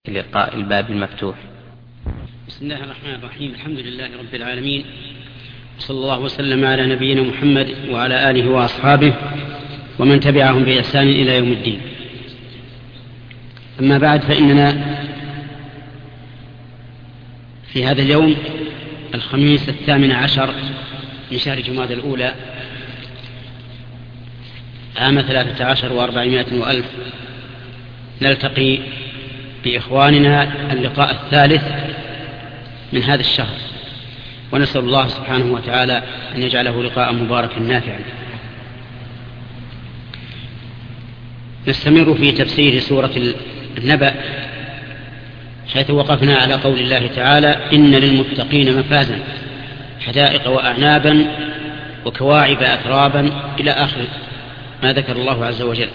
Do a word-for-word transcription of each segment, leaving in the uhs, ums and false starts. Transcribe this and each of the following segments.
لقاء الباب المفتوح. بسم الله الرحمن الرحيم. الحمد لله رب العالمين، صلى الله وسلم على نبينا محمد وعلى آله وأصحابه ومن تبعهم بإحسان إلى يوم الدين. أما بعد، فإننا في هذا اليوم الخميس الثامن عشر من شهر جمادى الأولى عام ثلاثة عشر وأربعمائة وألف نلتقي بإخواننا اللقاء الثالث من هذا الشهر، ونسأل الله سبحانه وتعالى أن يجعله لقاء مباركا نافعا. نستمر في تفسير سورة النبأ، حيث وقفنا على قول الله تعالى: إن للمتقين مفازا حدائق وأعنابا وكواعب أترابا، إلى آخر ما ذكر الله عز وجل.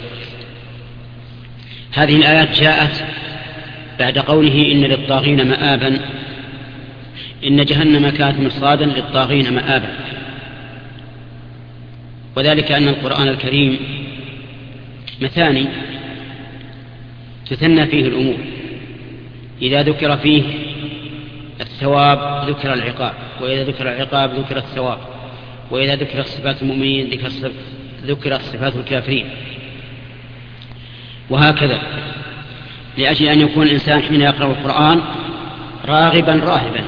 هذه الآيات جاءت بعد قوله: إن للطاغين مآبا، إن جهنم كانت مرصادا للطاغين مآبا. وذلك أن القرآن الكريم مثاني تثنى فيه الأمور، إذا ذكر فيه الثواب ذكر العقاب، وإذا ذكر العقاب ذكر الثواب، وإذا ذكر صفات المؤمنين ذكر صفات الكافرين، وهكذا، لأجل أن يكون الإنسان حين يقرأ القرآن راغبا راهبا.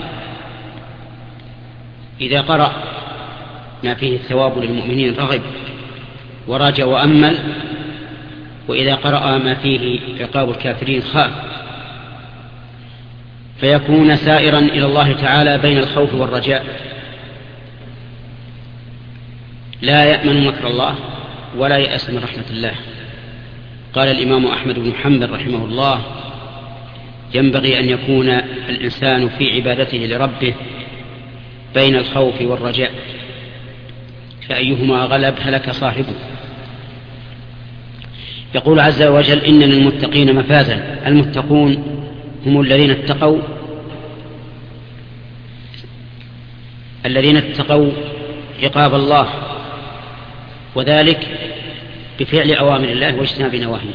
إذا قرأ ما فيه الثواب للمؤمنين رغب ورجى وأمل، وإذا قرأ ما فيه عقاب الكافرين خاف، فيكون سائرا إلى الله تعالى بين الخوف والرجاء، لا يأمن مكر الله ولا يأس من رحمة الله. قال الإمام أحمد بن حنبل رحمه الله: ينبغي أن يكون الإنسان في عبادته لربه بين الخوف والرجاء، فأيهما غلب هلك صاحبه. يقول عز وجل: إن للمتقين مفازا. المتقون هم الذين اتقوا الذين اتقوا عقاب الله، وذلك بفعل أوامر الله واجتناب نواهيه.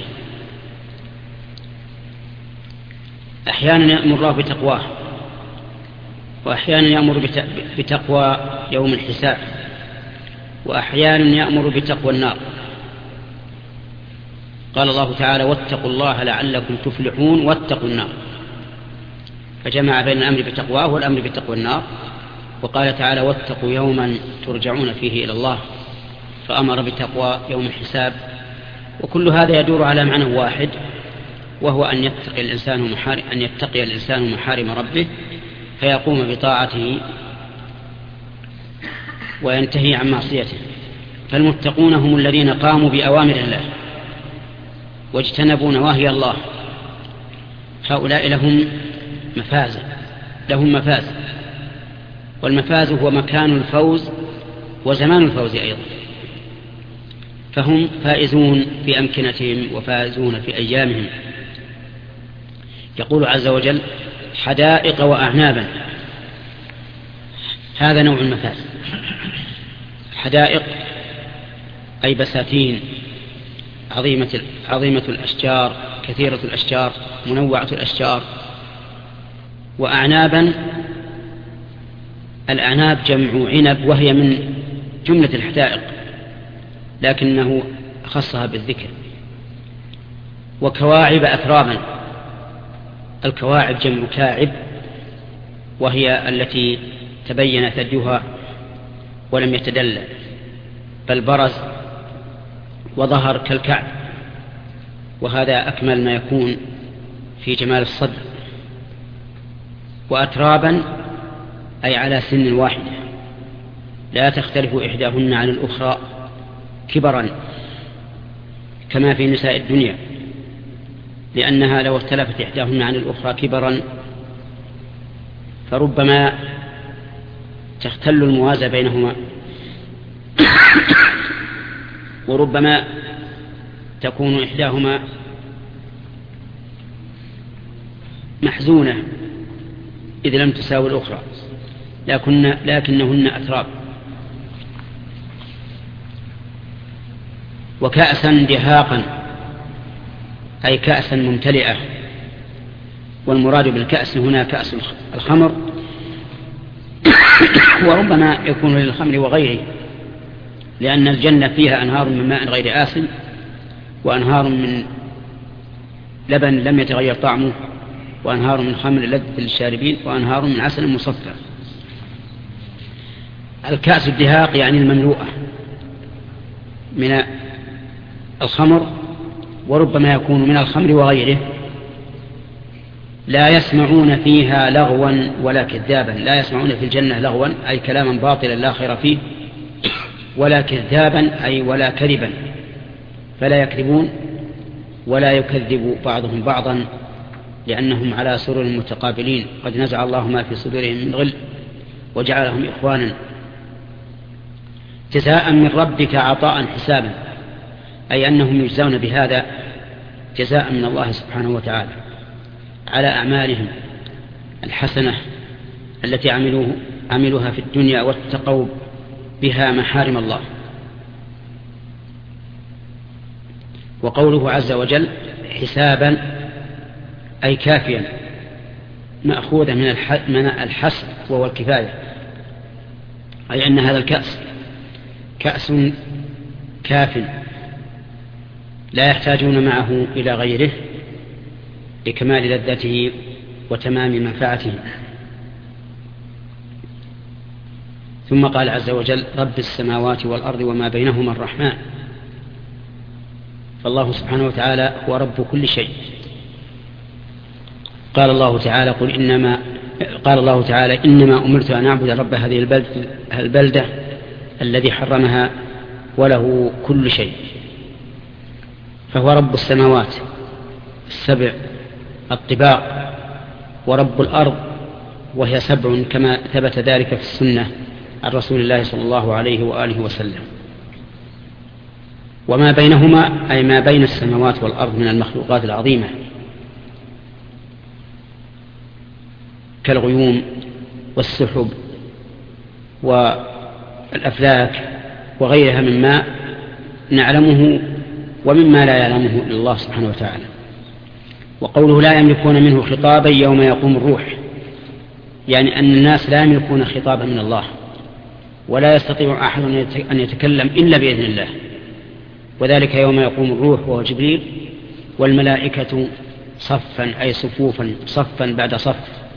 أحيانا يأمر الله بتقواه، وأحيانا يأمر بتقوى يوم الحساب، وأحيانا يأمر بتقوى النار. قال الله تعالى: واتقوا الله لعلكم تفلحون واتقوا النار، فجمع بين الأمر بتقواه والأمر بتقوى النار. وقال تعالى: واتقوا يوما ترجعون فيه إلى الله، فأمر بتقوى يوم الحساب. وكل هذا يدور على معنى واحد، وهو أن يتقي الإنسان محارم أن يتقي الإنسان محارم ربه، فيقوم بطاعته وينتهي عن معصيته. فالمتقون هم الذين قاموا بأوامر الله واجتنبوا نواهي الله، هؤلاء لهم مفاز لهم مفاز والمفاز هو مكان الفوز وزمان الفوز أيضا، فهم فائزون في أمكنتهم وفائزون في أيامهم. يقول عز وجل: حدائق وأعنابا. هذا نوع المفاز. حدائق أي بساتين عظيمة, عظيمة الأشجار، كثيرة الأشجار، منوعة الأشجار. وأعنابا، الأعناب جمع عنب، وهي من جملة الحدائق لكنه خصها بالذكر. وكواعب أترابا. الكواعب جمع كاعب، وهي التي تبين ثديها ولم يتدلى، بل برز وظهر كالكعب، وهذا أكمل ما يكون في جمال الصدر. وأترابا أي على سن واحدة، لا تختلف إحداهن عن الأخرى كبرا كما في نساء الدنيا، لأنها لو اختلفت إحداهن عن الأخرى كبرا فربما تختل الموازى بينهما، وربما تكون إحداهما محزونة إذ لم تساوي الأخرى، لكن لكنهن أتراب. وكأسا دهاقا أي كأسا ممتلئة والمراد بالكأس هنا كأس الخمر، وربما يكون للخمر وغيره، لأن الجنة فيها أنهار من ماء غير آسن، وأنهار من لبن لم يتغير طعمه، وأنهار من خمر لذة للشاربين، وأنهار من عسل مصفى. الكأس الدهاق يعني المملوءة من الخمر، وربما يكون من الخمر وغيره. لا يسمعون فيها لغوا ولا كذابا. لا يسمعون في الجنة لغوا أي كلاما باطلا لا خير فيه، ولا كذابا أي ولا كذبا، فلا يكذبون ولا يكذب بعضهم بعضا، لأنهم على سرر متقابلين، قد نزع الله ما في صدورهم من غل وجعلهم إخوانا. جزاء من ربك عطاء حسابا، أي أنهم يجزون بهذا جزاء من الله سبحانه وتعالى على أعمالهم الحسنة التي عملوه عملوها في الدنيا واتقوا بها محارم الله. وقوله عز وجل حسابا أي كافيا، مأخوذة من الحسب وهو الكفاية، أي أن هذا الكأس كأس كاف لا يحتاجون معه إلى غيره لكمال لذته وتمام منفعته. ثم قال عز وجل رب السماوات والأرض وما بينهما الرحمن، فالله سبحانه وتعالى هو رب كل شيء. قال الله تعالى قل إنما قال الله تعالى إنما أمرت أن أعبد رب هذه البلدة, البلدة الذي حرمها وله كل شيء، فهو رب السماوات السبع الطباق، ورب الأرض وهي سبع كما ثبت ذلك في السنة عن رسول الله صلى الله عليه وآله وسلم. وما بينهما أي ما بين السماوات والأرض من المخلوقات العظيمة كالغيوم والسحب والأفلاك وغيرها مما نعلمه ومما لا يعلمه إلا الله سبحانه وتعالى. وقوله لا يملكون منه خطابا يوم يقوم الروح، يعني أن الناس لا يملكون خطابا من الله، ولا يستطيع أحد أن يتكلم إلا بإذن الله، وذلك يوم يقوم الروح وهو جبريل والملائكة صفا أي صفوفا صفا بعد صف،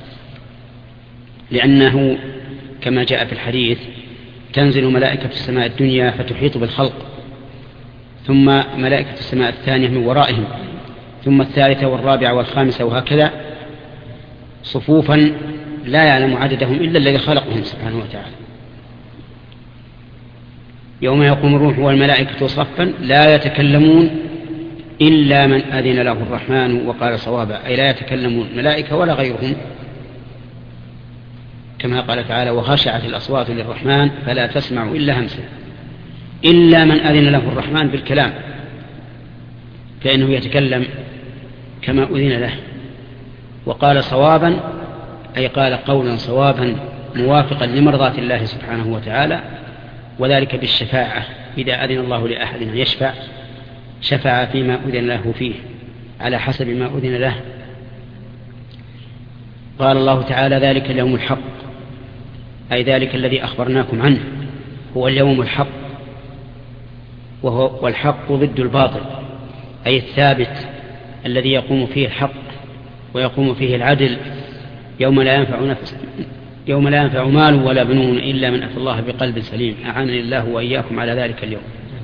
لأنه كما جاء في الحديث تنزل ملائكة في السماء الدنيا فتحيط بالخلق، ثم ملائكة السماء الثانية من ورائهم، ثم الثالثة والرابعة والخامسة، وهكذا صفوفا لا يعلم عددهم إلا الذي خلقهم سبحانه وتعالى. يوم يقوم الروح والملائكة صفا لا يتكلمون إلا من أذن له الرحمن وقال صوابا، أي لا يتكلمون ملائكة ولا غيرهم، كما قال تعالى وخشعت الأصوات للرحمن فلا تسمع إلا همسا، إلا من أذن له الرحمن بالكلام، فإنه يتكلم كما أذن له. وقال صوابا أي قال قولا صوابا موافقا لمرضاة الله سبحانه وتعالى، وذلك بالشفاعة، إذا أذن الله لأحد أن يشفع شفع فيما أذن له فيه على حسب ما أذن له. قال الله تعالى ذلك اليوم الحق، أي ذلك الذي أخبرناكم عنه هو اليوم الحق، وهو والحق ضد الباطل، أي الثابت الذي يقوم فيه الحق ويقوم فيه العدل، يوم لا ينفع نفس يوم لا ينفع مال ولا بنون إلا من أتى الله بقلب سليم. أعانني الله وإياكم على ذلك اليوم.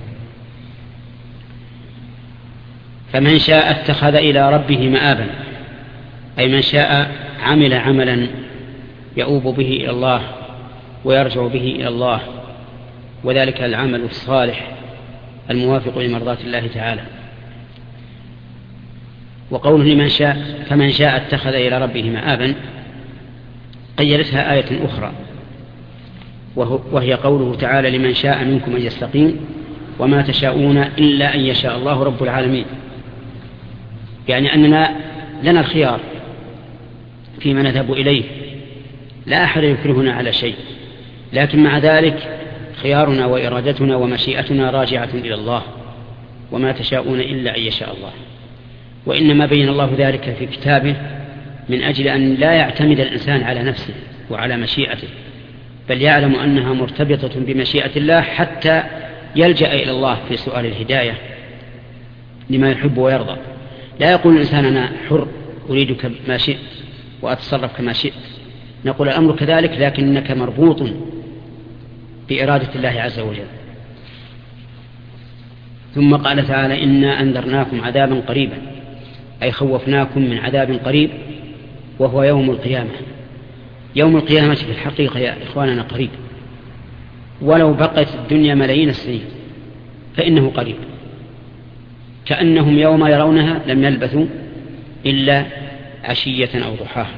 فمن شاء اتخذ إلى ربه مآبا، أي من شاء عمل عملا يؤوب به إلى الله ويرجع به إلى الله، وذلك العمل الصالح الموافق لمرضاة الله تعالى. وقوله لمن شاء فمن شاء اتخذ إلى ربه مآبا قيدتها آية أخرى، وهي قوله تعالى لمن شاء منكم أن يستقيم وما تشاءون إلا أن يشاء الله رب العالمين، يعني أننا لنا الخيار فيما نذهب إليه، لا أحد يكرهنا على شيء، لكن مع ذلك خيارنا وإرادتنا ومشيئتنا راجعة إلى الله، وما تشاءون إلا أن يشاء الله. وإنما بين الله ذلك في كتابه من أجل أن لا يعتمد الإنسان على نفسه وعلى مشيئته، بل يعلم أنها مرتبطة بمشيئة الله حتى يلجأ إلى الله في سؤال الهداية لما يحب ويرضى. لا يقول الإنسان أنا حر أريدك ما شئت وأتصرف كما شئت، نقول الأمر كذلك لكنك مربوط بإرادة الله عز وجل. ثم قال تعالى إنا أنذرناكم عذابا قريبا، أي خوفناكم من عذاب قريب وهو يوم القيامة. يوم القيامة في الحقيقة يا إخواننا قريب، ولو بقت الدنيا ملايين السنين فإنه قريب، كأنهم يوم يرونها لم يلبثوا إلا عشية أو ضحاها.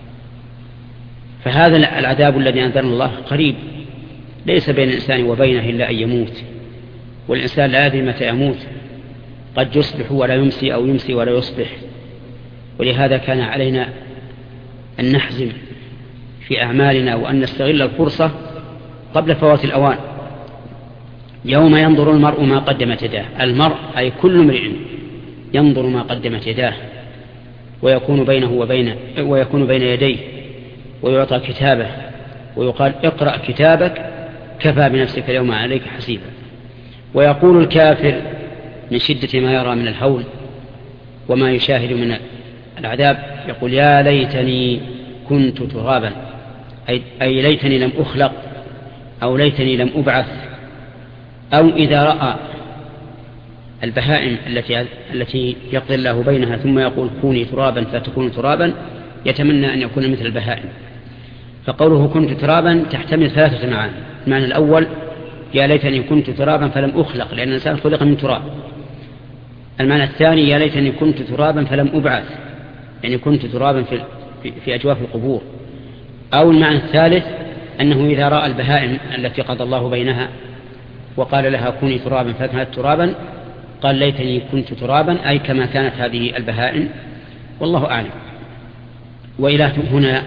فهذا العذاب الذي أنذرنا الله قريب، ليس بين الإنسان وبينه إلا أن يموت، والإنسان لا يدري متى يموت، قد يصبح ولا يمسي أو يمسي ولا يصبح. ولهذا كان علينا أن نحزم في أعمالنا وأن نستغل الفرصة قبل فوات الأوان. يوم ينظر المرء ما قدمت يداه، المرء أي كل امرئ ينظر ما قدمت يداه، ويكون بينه وبين ويكون بين يديه ويعطى كتابه ويقال اقرأ كتابك كفى بنفسك اليوم عليك حسيبا. ويقول الكافر من شدة ما يرى من الهول وما يشاهد من العذاب يقول يا ليتني كنت ترابا، أي ليتني لم أخلق أو ليتني لم أبعث. أو إذا رأى البهائم التي التي يقضي الله بينها ثم يقول كوني ترابا فتكون ترابا، يتمنى أن يكون مثل البهائم. فقوله كنت ترابا تحتمل ثلاثة معاني. المعنى الأول يا ليتني كنت ترابا فلم أخلق، لأن الإنسان خلق من تراب. المعنى الثاني يا ليتني كنت ترابا فلم أبعث، يعني كنت ترابا في, في أجواف القبور. أو المعنى الثالث أنه إذا رأى البهائم التي قضى الله بينها وقال لها كوني ترابا فكانت ترابا قال ليتني كنت ترابا، أي كما كانت هذه البهائم، والله أعلم. وإلى هنا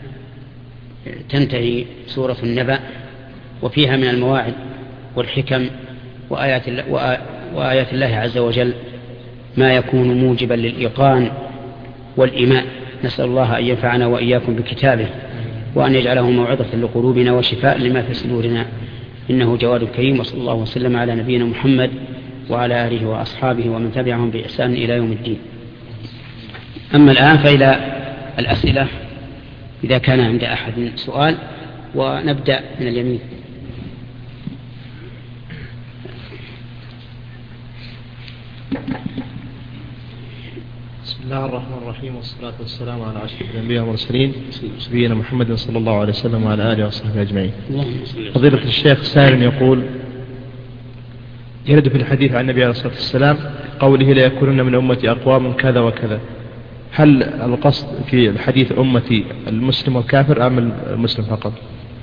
تنتهي سورة النبأ، وفيها من المواعظ والحكم وآيات الله, وآيات الله عز وجل ما يكون موجبا للإيقان والإيمان. نسأل الله أن ينفعنا وإياكم بكتابه، وأن يجعله موعظة لقلوبنا وشفاء لما في صدورنا، إنه جواد كريم. وصلى الله وسلم على نبينا محمد وعلى آله وأصحابه ومن تبعهم بإحسان إلى يوم الدين. أما الآن فإلى الأسئلة إذا كان عند أحد سؤال، ونبدأ من اليمين. بسم الله الرحمن الرحيم، والصلاة والسلام على أشرف الأنبياء والمرسلين نبينا محمد صلى الله عليه وسلم وعلى آله وصحبه أجمعين. فضيلة الشيخ سائل يقول يرد في الحديث عن النبي عليه الصلاة والسلام قوله لا يكونن من أمتي أقوام كذا وكذا، هل القصد في الحديث أمتي المسلم والكافر أم المسلم فقط؟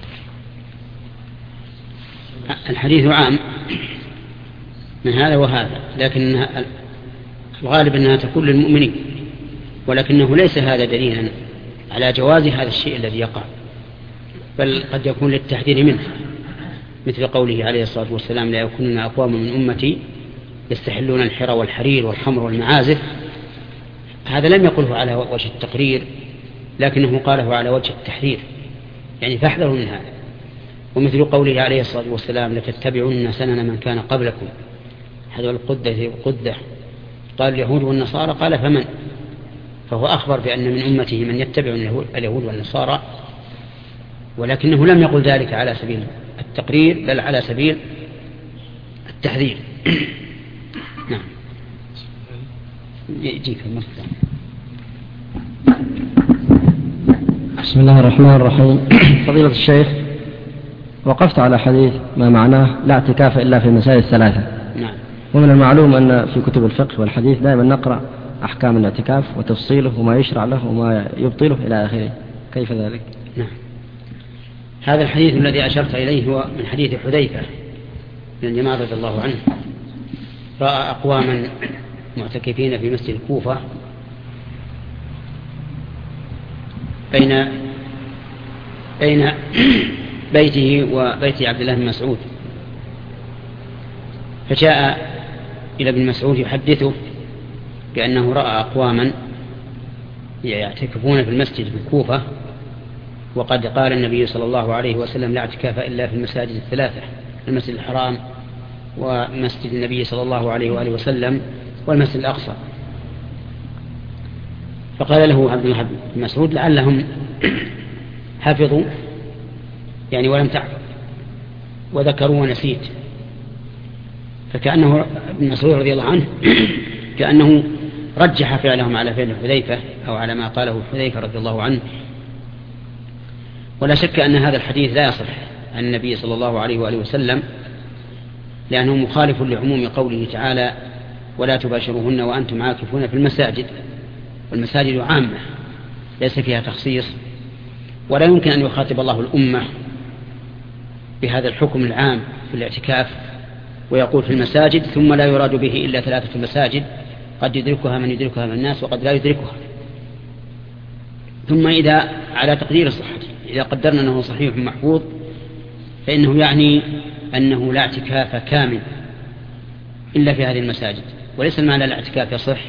الحديث عام من هذا وهذا، لكن الغالب أنها تكون للمؤمنين، ولكنه ليس هذا دليلا على جواز هذا الشيء الذي يقع، بل قد يكون للتحذير منه، مثل قوله عليه الصلاة والسلام لا يكونن أقوام من أمتي يستحلون الحرى والحرير والخمر والمعازف. هذا لم يقله على وجه التقرير، لكنه قاله على وجه التحذير، يعني فاحذروا من هذا. ومثل قوله عليه الصلاة والسلام لتتبعون سنن من كان قبلكم هذا القدة قدة، قال اليهود والنصارى، قال فمن؟ فهو أخبر بأن من أمته من يتبع اليهود والنصارى، ولكنه لم يقل ذلك على سبيل التقرير بل على سبيل التحذير. نعم. يجيك المصدر. بسم الله الرحمن الرحيم. فضيلة الشيخ، وقفت على حديث ما معناه لا اعتكاف إلا في المسائل الثلاثة. نعم. ومن المعلوم أن في كتب الفقه والحديث دائما نقرأ أحكام الاعتكاف وتفصيله وما يشرع له وما يبطله إلى آخره، كيف ذلك؟ نعم. هذا الحديث الذي أشرت إليه هو من حديث حذيفة بن اليمان رضي الله عنه، رأى أقواما معتكفين في مسجد الكوفة بين بين بيته وبيت عبد الله بن مسعود، فجاء إلى ابن مسعود يحدثه بأنه رأى أقواما يعتكفون في المسجد في الكوفة، وقد قال النبي صلى الله عليه وسلم لا اعتكاف إلا في المساجد الثلاثة، المسجد الحرام ومسجد النبي صلى الله عليه وآله وسلم والمسجد الأقصى. فقال له عبد الله بن مسعود لعلهم حفظوا يعني ولم تعرف وذكروا ونسيت، فكأنه ابن مسعود رضي الله عنه كأنه رجح فعلهم على فعل حذيفة أو على ما قاله حذيفة رضي الله عنه. ولا شك أن هذا الحديث لا يصح عن النبي صلى الله عليه وآله وسلم، لأنه مخالف لعموم قوله تعالى ولا تباشروهن وأنتم عاكفون في المساجد، والمساجد عامة ليس فيها تخصيص، ولا يمكن أن يخاطب الله الأمة بهذا الحكم العام في الاعتكاف ويقول في المساجد ثم لا يراد به إلا ثلاثة مساجد قد يدركها من يدركها من الناس وقد لا يدركها. ثم إذا على تقدير صحته إذا قدرنا أنه صحيح محفوظ فإنه يعني أنه لا اعتكاف كامل إلا في هذه المساجد، وليس المعنى الاعتكاف يصح.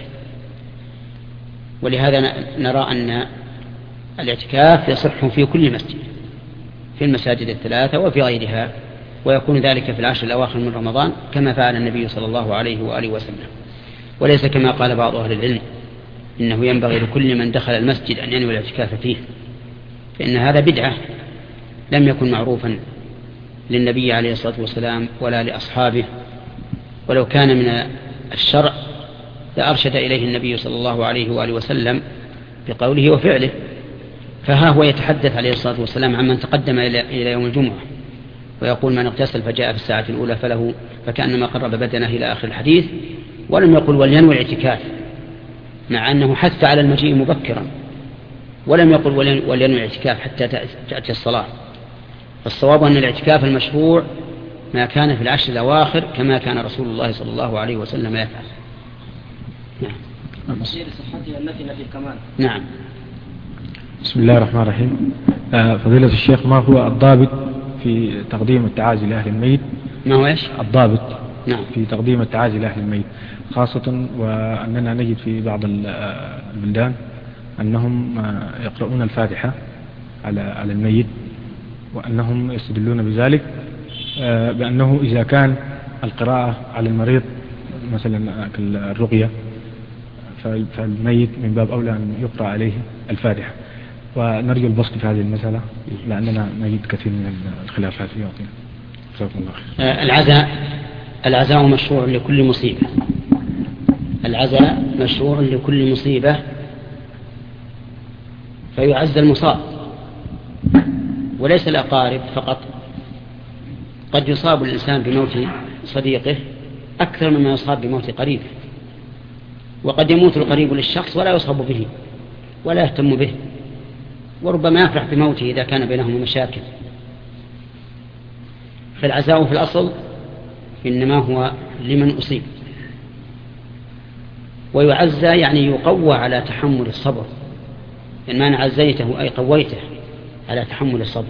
ولهذا نرى أن الاعتكاف يصح في كل مسجد في المساجد الثلاثة وفي غيرها، ويكون ذلك في العشر الأواخر من رمضان كما فعل النبي صلى الله عليه وآله وسلم، وليس كما قال بعض أهل العلم إنه ينبغي لكل من دخل المسجد أن ينوي الاعتكاف فيه، فإن هذا بدعة لم يكن معروفا للنبي عليه الصلاة والسلام ولا لأصحابه، ولو كان من الشرع لأرشد إليه النبي صلى الله عليه وآله وسلم بقوله وفعله. فها هو يتحدث عليه الصلاة والسلام عمن تقدم إلى يوم الجمعة ويقول من اغتسل فجاء في الساعة الأولى فله فكأنما قرب بدنه إلى آخر الحديث، ولم يقل ولينوي الاعتكاف، مع أنه حث على المجيء مبكرا، ولم يقل ولينوي الاعتكاف حتى تأتي الصلاة. فالصواب أن الاعتكاف المشروع ما كان في العشر الأواخر كما كان رسول الله صلى الله عليه وسلم يفعل. نعم. نعم. بسم الله الرحمن الرحيم. آه فضيلة الشيخ، ما هو الضابط في تقديم التعازي لأهل الميت؟ ما هو إيش؟ الضابط نعم. في تقديم التعازي لأهل الميت، خاصة وأننا نجد في بعض البلدان أنهم يقرؤون الفاتحة على على الميت، وأنهم يستدلون بذلك بأنه إذا كان القراءة على المريض مثلا الرقية فالميت من باب أولى أن يقرأ عليه الفاتحة، ونرجو البسط في هذه المسألة لأننا نجد كثير من الخلافات في وقتنا. جزاكم الله خير. العزاء العزاء مشروع لكل مصيبة، العزاء مشروع لكل مصيبة، فيعزى المصاب وليس الأقارب فقط. قد يصاب الإنسان بموت صديقه أكثر مما يصاب بموت قريبه، وقد يموت القريب للشخص ولا يصاب به ولا يهتم به، وربما يفرح بموته إذا كان بينهما مشاكل. فالعزاء في الأصل إنما هو لمن أصيب، ويعزى يعني يقوى على تحمل الصبر، إن ما عزيته أي قويته على تحمل الصبر.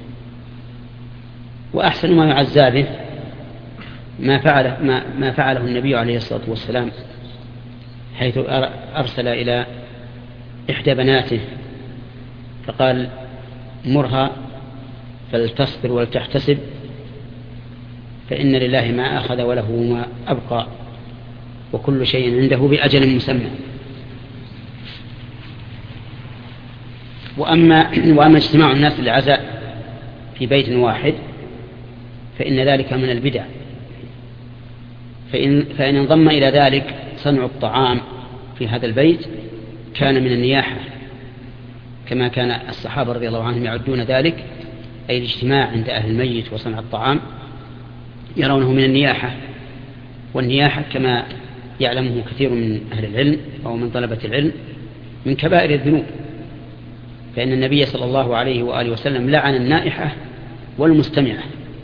وأحسن ما يعزى به ما فعله, ما, ما فعله النبي عليه الصلاة والسلام، حيث أرسل إلى إحدى بناته فقال مرها فلتصبر ولتحتسب فإن لله ما أخذ وله ما أبقى وكل شيء عنده بأجل مسمى. وأما, وأما اجتماع الناس للعزاء في بيت واحد فإن ذلك من البدع، فإن, فإن انضم إلى ذلك صنع الطعام في هذا البيت كان من النياحة، كما كان الصحابة رضي الله عنهم يعدون ذلك، أي الاجتماع عند أهل الميت وصنع الطعام يرونه من النياحة. والنياحة كما يعلمه كثير من أهل العلم أو من طلبة العلم من كبائر الذنوب، فإن النبي صلى الله عليه وآله وسلم لعن النائحة والمستمعة.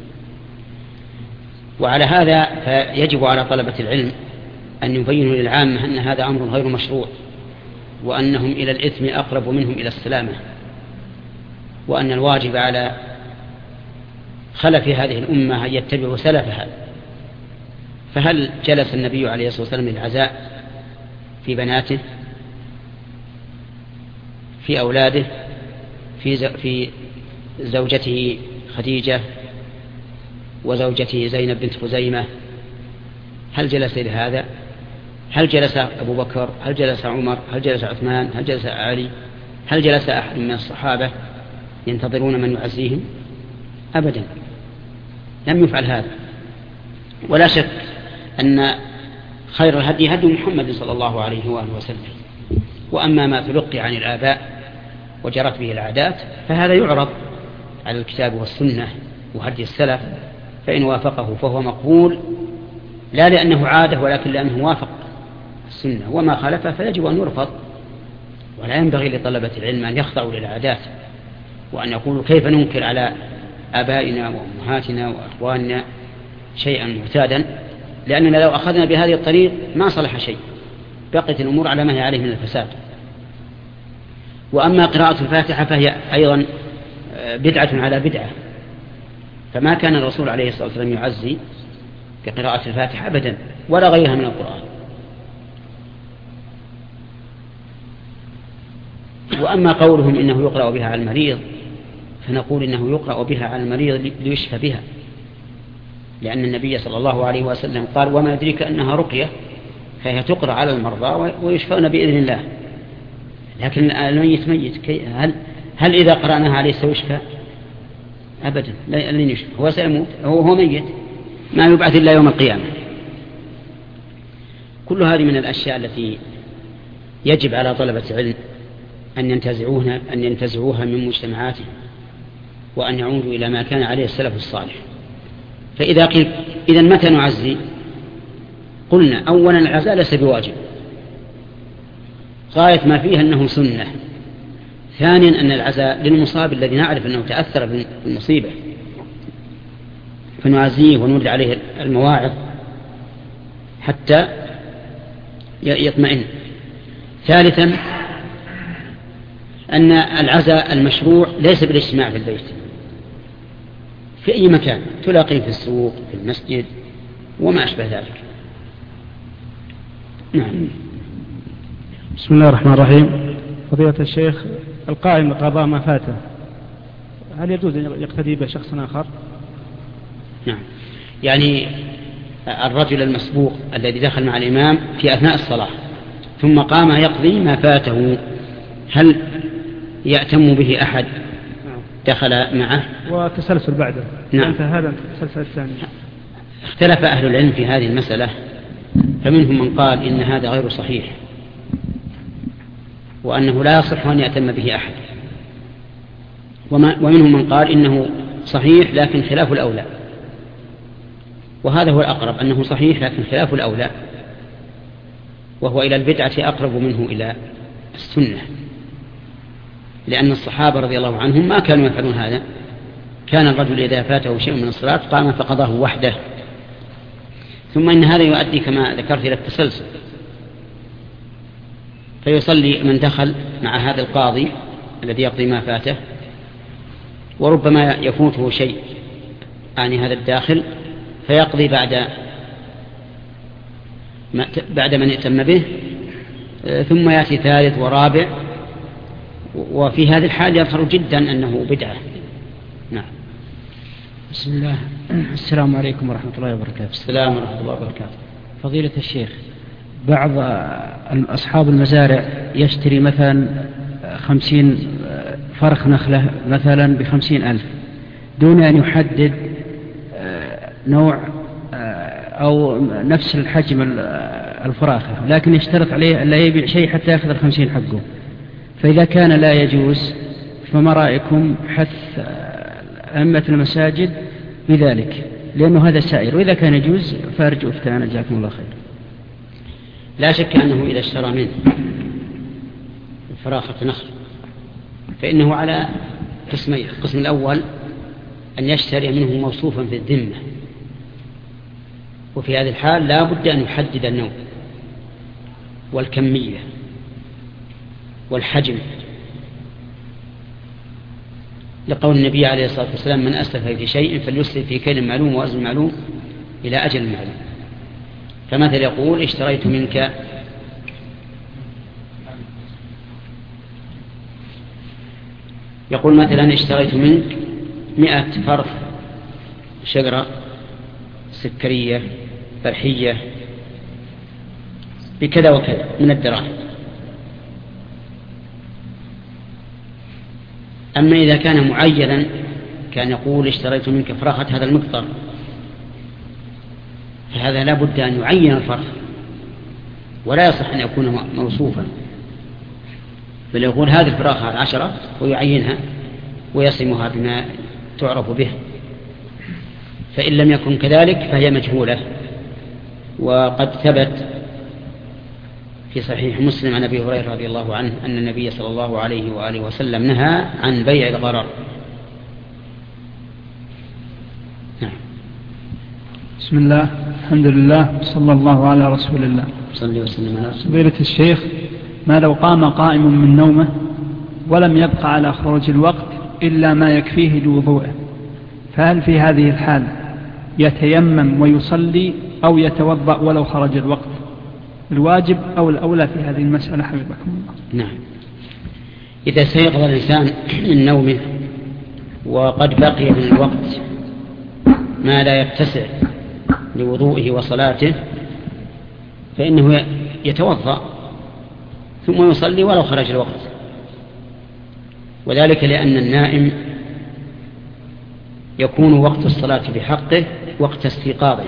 وعلى هذا فيجب على طلبة العلم أن يبينوا للعامة أن هذا أمر غير مشروع، وأنهم إلى الإثم أقرب منهم إلى السلامة، وأن الواجب على خلف هذه الأمة أن يتبعوا سلفها. فهل جلس النبي عليه الصلاة والسلام للعزاء في بناته؟ في أولاده في في زوجته خديجة وزوجته زينب بنت خزيمة، هل جلس لهذا؟ هل جلس أبو بكر؟ هل جلس عمر؟ هل جلس عثمان؟ هل جلس علي؟ هل جلس أحد من الصحابة ينتظرون من يعزيهم؟ أبدا، لم يفعل هذا. ولا شك أن خير الهدي هدي محمد صلى الله عليه وآله وسلم. وأما ما تلقي عن الآباء وجرت به العادات فهذا يعرض على الكتاب والسنة وهدي السلف، فإن وافقه فهو مقبول، لا لأنه عادة ولكن لأنه وافق السنة، وما خالفه فيجب أن يرفض. ولا ينبغي لطلبة العلم أن يخضعوا للعادات وأن يقولوا كيف ننكر على آبائنا وأمهاتنا وأخواننا شيئا معتادا، لأننا لو أخذنا بهذه الطريق ما صلح شيء، بقيت الأمور على ما هي عليه من الفساد. وأما قراءة الفاتحة فهي أيضا بدعة على بدعة، فما كان الرسول عليه الصلاة والسلام يعزي بقراءة الفاتحة أبدا ولا غيرها من القرآن. وأما قولهم إنه يقرأ بها على المريض فنقول إنه يقرأ بها على المريض ليشفى بها، لأن النبي صلى الله عليه وسلم قال وما يدريك أنها رقية، فهي تقرأ على المرضى ويشفون بإذن الله. لكن الميت ميت، هل, هل إذا قرأناها عليه سيشفى؟ أبدا، لن يشفى، هو سيموت، هو, هو ميت ما يبعث إلا يوم القيامة. كل هذه من الأشياء التي يجب على طلبة العلم أن ينتزعوها, أن ينتزعوها من مجتمعاتهم، وأن يعودوا إلى ما كان عليه السلف الصالح. فإذا قيل إذن متى نعزي؟ قلنا أولا العزاء ليس بواجب، غاية ما فيها أنه سنة. ثانيا أن العزاء للمصاب الذي نعرف أنه تأثر بالمصيبة فنعزيه ونرد عليه المواعظ حتى يطمئن. ثالثا أن العزاء المشروع ليس بالاجتماع في البيت، في أي مكان تلاقيه، في السوق، في المسجد، وما أشبه ذلك. نعم. بسم الله الرحمن الرحيم. فضيلة الشيخ، القائم بقضاء ما فاته هل يجوز أن يقتدي بشخص آخر؟ نعم، يعني الرجل المسبوق الذي دخل مع الإمام في أثناء الصلاة ثم قام يقضي ما فاته، هل يأتم به أحد دخل معه وتسلسل بعده؟ نعم، فهذا التسلسل الثاني. اختلف أهل العلم في هذه المسألة، فمنهم من قال إن هذا غير صحيح وأنه لا يصح أن يأتم به أحد، ومنهم من قال إنه صحيح لكن خلاف الأولى، وهذا هو الأقرب، أنه صحيح لكن خلاف الأولى، وهو إلى البدعة أقرب منه إلى السنة، لأن الصحابة رضي الله عنهم ما كانوا يفعلون هذا. كان الرجل إذا فاته شيء من الصلاة قام فقضاه وحده. ثم إن هذا يؤدي كما ذكرت إلى التسلسل، فيصلي من دخل مع هذا القاضي الذي يقضي ما فاته، وربما يفوته شيء عن هذا الداخل فيقضي بعد بعد من يتم به، ثم يأتي ثالث ورابع، وفي هذه الحال يظهر جدا أنه بدعة. نعم. بسم الله. السلام عليكم ورحمة الله وبركاته. السلام ورحمة الله وبركاته. فضيلة الشيخ، بعض أصحاب المزارع يشتري مثلا خمسين فرخ نخلة مثلا بخمسين ألف دون أن يحدد نوع أو نفس الحجم الفراخة، لكن يشترط عليه أن لا يبيع شيء حتى يأخذ الخمسين حقه. فإذا كان لا يجوز فما رأيكم حث أئمة المساجد بذلك، لأنه هذا سائر، وإذا كان يجوز فأرجو افتانا جزاكم الله خير. لا شك أنه إذا اشترى منه فراخة نخل فإنه على قسمين. القسم الأول أن يشتري منه موصوفا في الذمة، وفي هذه الحال لا بد أن يحدد النوع والكمية والحجم، لقول النبي عليه الصلاة والسلام من أسلف في شيء فليسلف في كيل معلوم ووزن معلوم إلى أجل معلوم. فمثل يقول اشتريت منك يقول مثلا اشتريت منك مئة فرخ شجرة سكرية برحية بكذا وكذا من الدراهم. أما إذا كان معينا كان يقول اشتريت منك فرخة هذا المقدار، فهذا لا بد أن يعين الفرخ ولا يصح أن يكون موصوفا، بل يقول هذه الفراخة عشرة ويعينها ويصمها بما تعرف به. فإن لم يكن كذلك فهي مجهولة. وقد ثبت في صحيح مسلم عن أبي هريرة رضي الله عنه أن النبي صلى الله عليه وآله وسلم نهى عن بيع الغرر. نعم. بسم الله، الحمد لله، صلى الله على رسول الله. صلى وسلم على رسول الله. فضيلة الشيخ، ما لو قام قائم من نومه ولم يبقى على خروج الوقت إلا ما يكفيه لوضوءه، فهل في هذه الحال يتيمم ويصلي أو يتوضأ ولو خرج الوقت؟ الواجب أو الأولى في هذه المسألة حفظكم الله؟ نعم. إذا استيقظ الإنسان من نومه وقد بقي من الوقت ما لا يتسع لوضوئه وصلاته فإنه يتوضأ ثم يصلي ولو خرج الوقت، وذلك لأن النائم يكون وقت الصلاة بحقه وقت استيقاظه.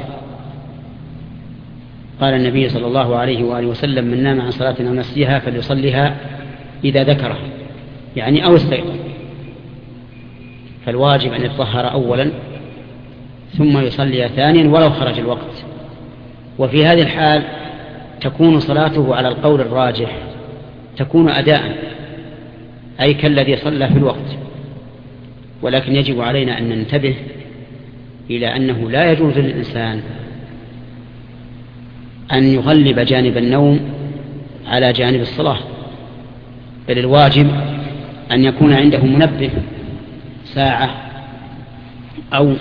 قال النبي صلى الله عليه وآله وسلم: من نام عن صلاة أو نسيها فليصليها إذا ذكرها، يعني أو استيقظ. فالواجب أن يتطهر أولا ثم يصلي ثانيا ولو خرج الوقت. وفي هذه الحال تكون صلاته على القول الراجح تكون أداء، أي كالذي صلى في الوقت. ولكن يجب علينا أن ننتبه إلى أنه لا يجوز للإنسان أن يغلب جانب النوم على جانب الصلاة، بل الواجب أن يكون عنده منبه ساعة أو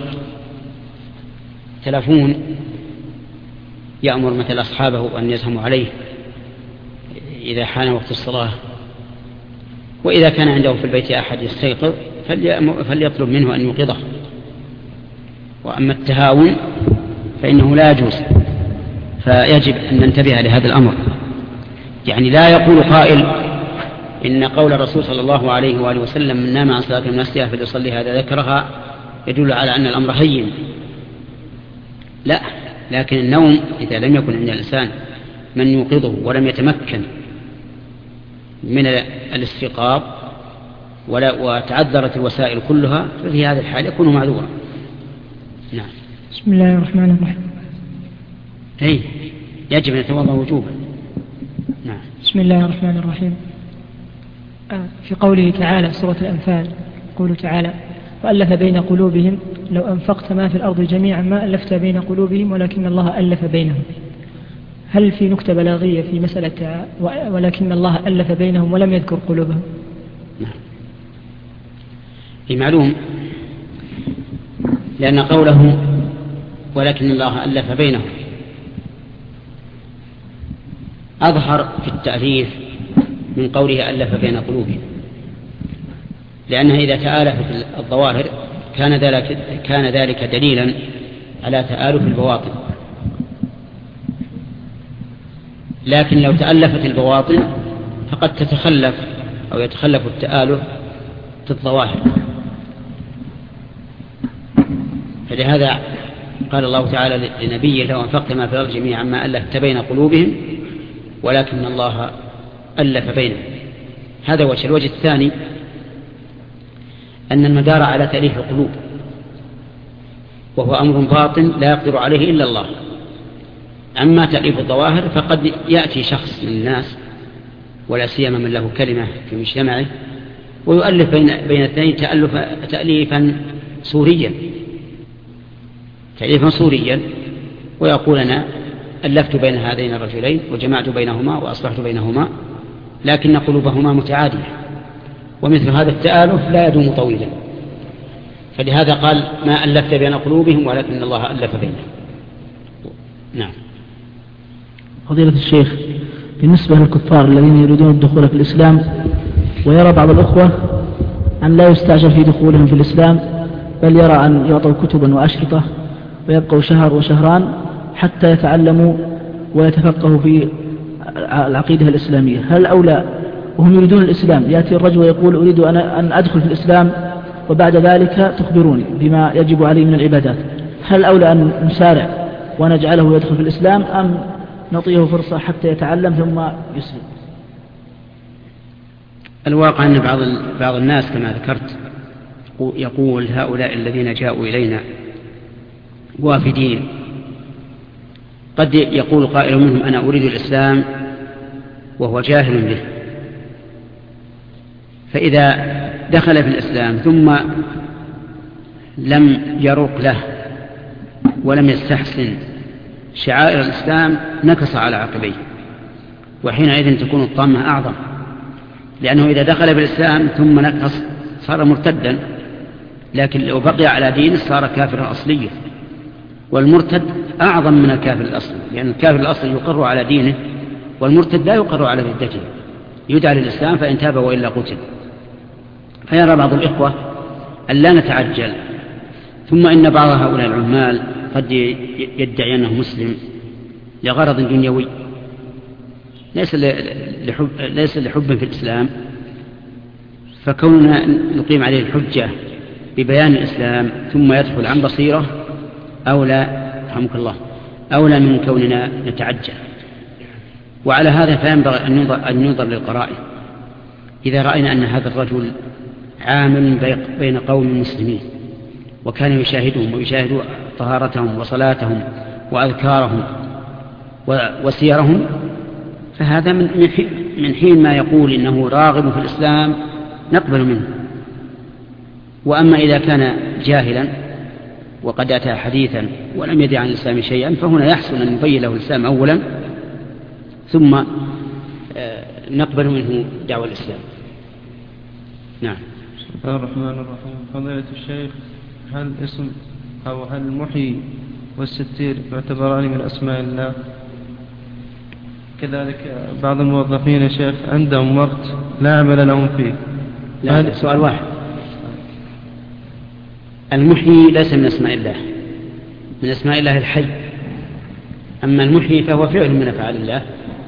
تلفون يأمر مثل أصحابه أن يزهموا عليه إذا حان وقت الصلاة. وإذا كان عنده في البيت أحد يستيقظ فليطلب منه أن يوقظه. وأما التهاون فإنه لا يجوز، فيجب أن ننتبه لهذا الأمر. يعني لا يقول قائل إن قول الرسول صلى الله عليه وآله وسلم: من نام عن صلاة نفسها فليصلي هذا ذكرها، يدل على أن الأمر هين. لا، لكن النوم إذا لم يكن عند الإنسان من يوقظه ولم يتمكن من الاستيقاظ وتعذرت الوسائل كلها ففي هذا الحال يكون معذورا. نعم. بسم الله الرحمن الرحيم. أي يجب أن يتوضأ وجوبا. نعم. بسم الله الرحمن الرحيم. في قوله تعالى سورة الأنفال يقول تعالى: وألف بين قلوبهم لو أنفقت ما في الأرض جميعا ما ألفت بين قلوبهم ولكن الله ألف بينهم. هل في نكتة بلاغية في مسألة ولكن الله ألف بينهم ولم يذكر قلوبهم؟ نعم. معلوم، لأن قوله ولكن الله ألف بينهم أظهر في التأليف من قوله ألف بين قلوبهم، لأنها إذا تآلفت الظواهر كان ذلك, كان ذلك دليلا على تآلف البواطن. لكن لو تألفت البواطن فقد تتخلف أو يتخلف التآلف في الظواهر. فلهذا قال الله تعالى لنبيه: لو أنفقت ما في الأرض جميعا ما ألفت بين قلوبهم ولكن الله ألف بينهم. هذا وجه. الوجه الثاني أن المدار على تأليف القلوب، وهو أمر باطن لا يقدر عليه إلا الله. أما تأليف الظواهر فقد يأتي شخص من الناس ولا سيما من له كلمة في مجتمعه ويؤلف بين بين الاثنين تألف تأليفا سوريا تأليفا سوريا ويقول: أنا ألفت بين هذين الرجلين وجمعت بينهما وأصلحت بينهما، لكن قلوبهما متعادية. ومثل هذا التآلف لا يدوم طويلا. فلهذا قال: ما ألفت بين قلوبهم ولكن الله ألف بينهم. نعم. فضيلة الشيخ، بالنسبة للكفار الذين يريدون الدخول في الإسلام ويرى بعض الأخوة أن لا يستعجل في دخولهم في الإسلام، بل يرى أن يعطوا كتبا وأشرطة ويبقوا شهر وشهران حتى يتعلموا ويتفقهوا في العقيدة الإسلامية؟ هل أولى وهم يريدون الإسلام يأتي الرجل ويقول أريد أن أدخل في الإسلام وبعد ذلك تخبروني بما يجب عليه من العبادات، هل أولى أن نسارع ونجعله يدخل في الإسلام أم نعطيه فرصة حتى يتعلم ثم يسلم؟ الواقع أن بعض بعض الناس كما ذكرت يقول هؤلاء الذين جاءوا إلينا وافدين، قد يقول قائل منهم أنا أريد الإسلام وهو جاهل به، فإذا دخل في الإسلام ثم لم يروق له ولم يستحسن شعائر الإسلام نكص على عقبيه، وحينئذ تكون الطامة أعظم، لأنه إذا دخل في الإسلام ثم نكص صار مرتدا، لكن لو بقي على دينه صار كافرا أصليا، والمرتد أعظم من الكافر الأصلي، لأن الكافر الأصلي يقر على دينه والمرتد لا يقر على ردته، يدعى للإسلام فإن تاب وإلا قتل. فيرى بعض الإخوة أن لا نتعجل. ثم إن بعض هؤلاء العمال قد يدعي أنه مسلم لغرض دنيوي ليس لحب, ليس لحب في الإسلام، فكوننا نقيم عليه الحجة ببيان الإسلام ثم يدخل عن بصيرة أولى رحمك الله أولى من كوننا نتعجل. وعلى هذا فينبغي أن ينظر للقرائن. إذا رأينا أن هذا الرجل عامل بين قوم مسلمين وكان يشاهدهم ويشاهد طهارتهم وصلاتهم وأذكارهم وسيرهم، فهذا من حين ما يقول إنه راغب في الإسلام نقبل منه. وأما إذا كان جاهلا وقد أتى حديثا ولم يدع عن الإسلام شيئا، فهنا يحسن أن نبين له الإسلام أولا ثم نقبل منه دعوة الإسلام. نعم. بسم الله الرحمن الرحيم. فضيلة الشيخ، هل اسم أو هل المحيي والستير يعتبران من أسماء الله؟ كذلك بعض الموظفين يا شيخ عندهم وقت لا عمل لهم فيه. لا، سؤال واحد. المحيي ليس من أسماء الله، من أسماء الله الحي. أما المحيي فهو فعل من أفعال الله.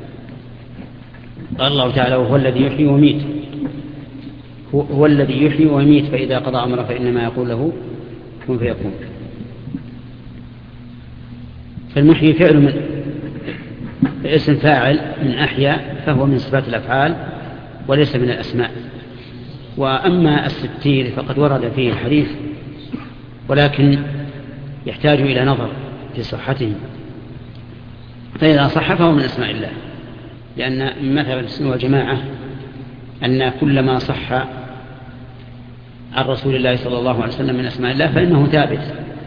قال الله تعالى وهو الذي يحيي ويميت، هو الذي يحيي ويميت، فإذا قضى أمره فإنما يقول له كن فيكون. فالمحيي فعل من اسم فاعل من أحيا، فهو من صفات الأفعال وليس من الأسماء. وأما الستير فقد ورد فيه الحديث، ولكن يحتاج إلى نظر في صحته، فإذا صح فهو من أسماء الله، لأن مثل السنة والجماعة أن كل ما صح عن رسول الله صلى الله عليه وسلم من أسماء الله فإنه ثابت.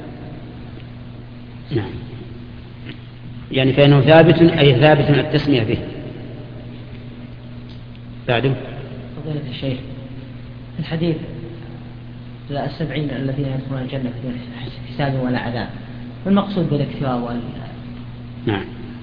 نعم، يعني فإنه ثابت أي ثابت التسمية به. بعده فضيلة الشيخ، الحديث لا السبعين الذين يدخلون الجنة بدون حساب ولا عذاب، والمقصود بالاكتفاء وال... نعم،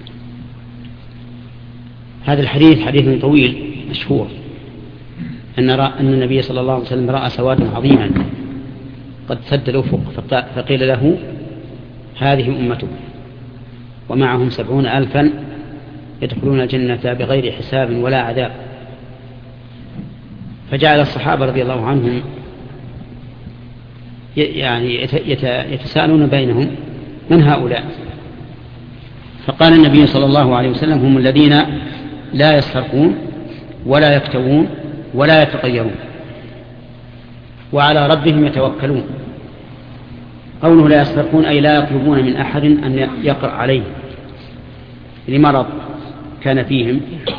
هذا الحديث حديث طويل مشهور أن, أن النبي صلى الله عليه وسلم رأى سوادا عظيما قد سد الأفق، فقيل له هذه أمته ومعهم سبعون ألفا يدخلون الجنة بغير حساب ولا عذاب. فجعل الصحابة رضي الله عنهم يعني يتساءلون بينهم من هؤلاء، فقال النبي صلى الله عليه وسلم هم الذين لا يسرقون ولا يكتوون ولا يتطيرون وعلى ربهم يتوكلون. قوله لا يسرقون أي لا يطلبون من أحد أن يقرأ عليه لمرض كان فيهم،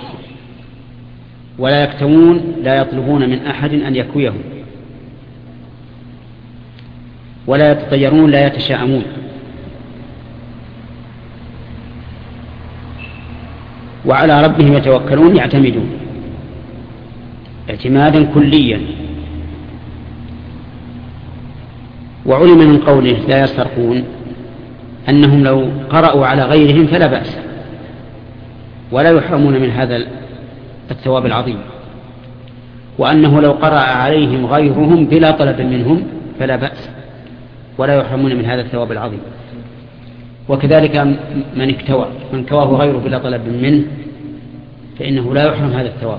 ولا يكتوون لا يطلبون من أحد أن يكويهم، ولا يتطيرون لا يتشاءمون. وعلى ربهم يتوكلون يعتمدون اعتمادا كليا. وعلم من قوله لا يسرقون أنهم لو قرأوا على غيرهم فلا بأس ولا يحرمون من هذا الثواب العظيم. وأنه لو قرأ عليهم غيرهم بلا طلب منهم فلا بأس ولا يحرمون من هذا الثواب العظيم. وكذلك من اكتوى من كواه غيره بلا طلب منه فإنه لا يحرم هذا الثواب.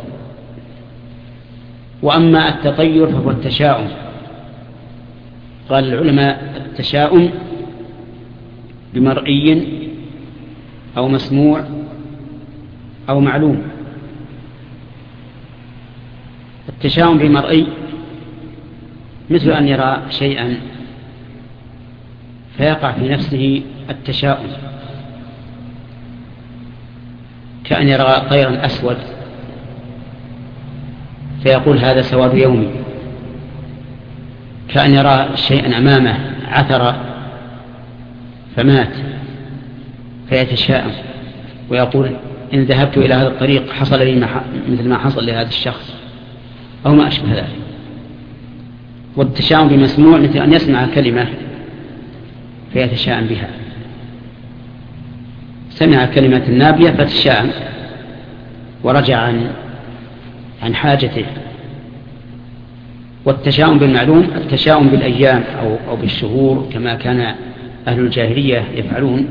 وأما التطير فهو التشاؤم. قال العلماء التشاؤم بمرئي أو مسموع أو معلوم. التشاؤم بمرئي مثل أن يرى شيئا فيقع في نفسه التشاؤم، كأن يرى طيرا أسود فيقول هذا سواد يومي، كأن يرى شيئا أمامه عثر فمات فيتشاءم ويقول إن ذهبت إلى هذا الطريق حصل لي مثل ما حصل لهذا الشخص أو ما أشبه ذلك. والتشاؤم بمسموع مثل أن يسمع كلمة فيتشاءم بها، سمع كلمة نابية فتشاءم ورجع عن عن حاجته. والتشاؤم بالمعلوم التشاؤم بالأيام أو, أو بالشهور كما كان أهل الجاهلية يفعلون،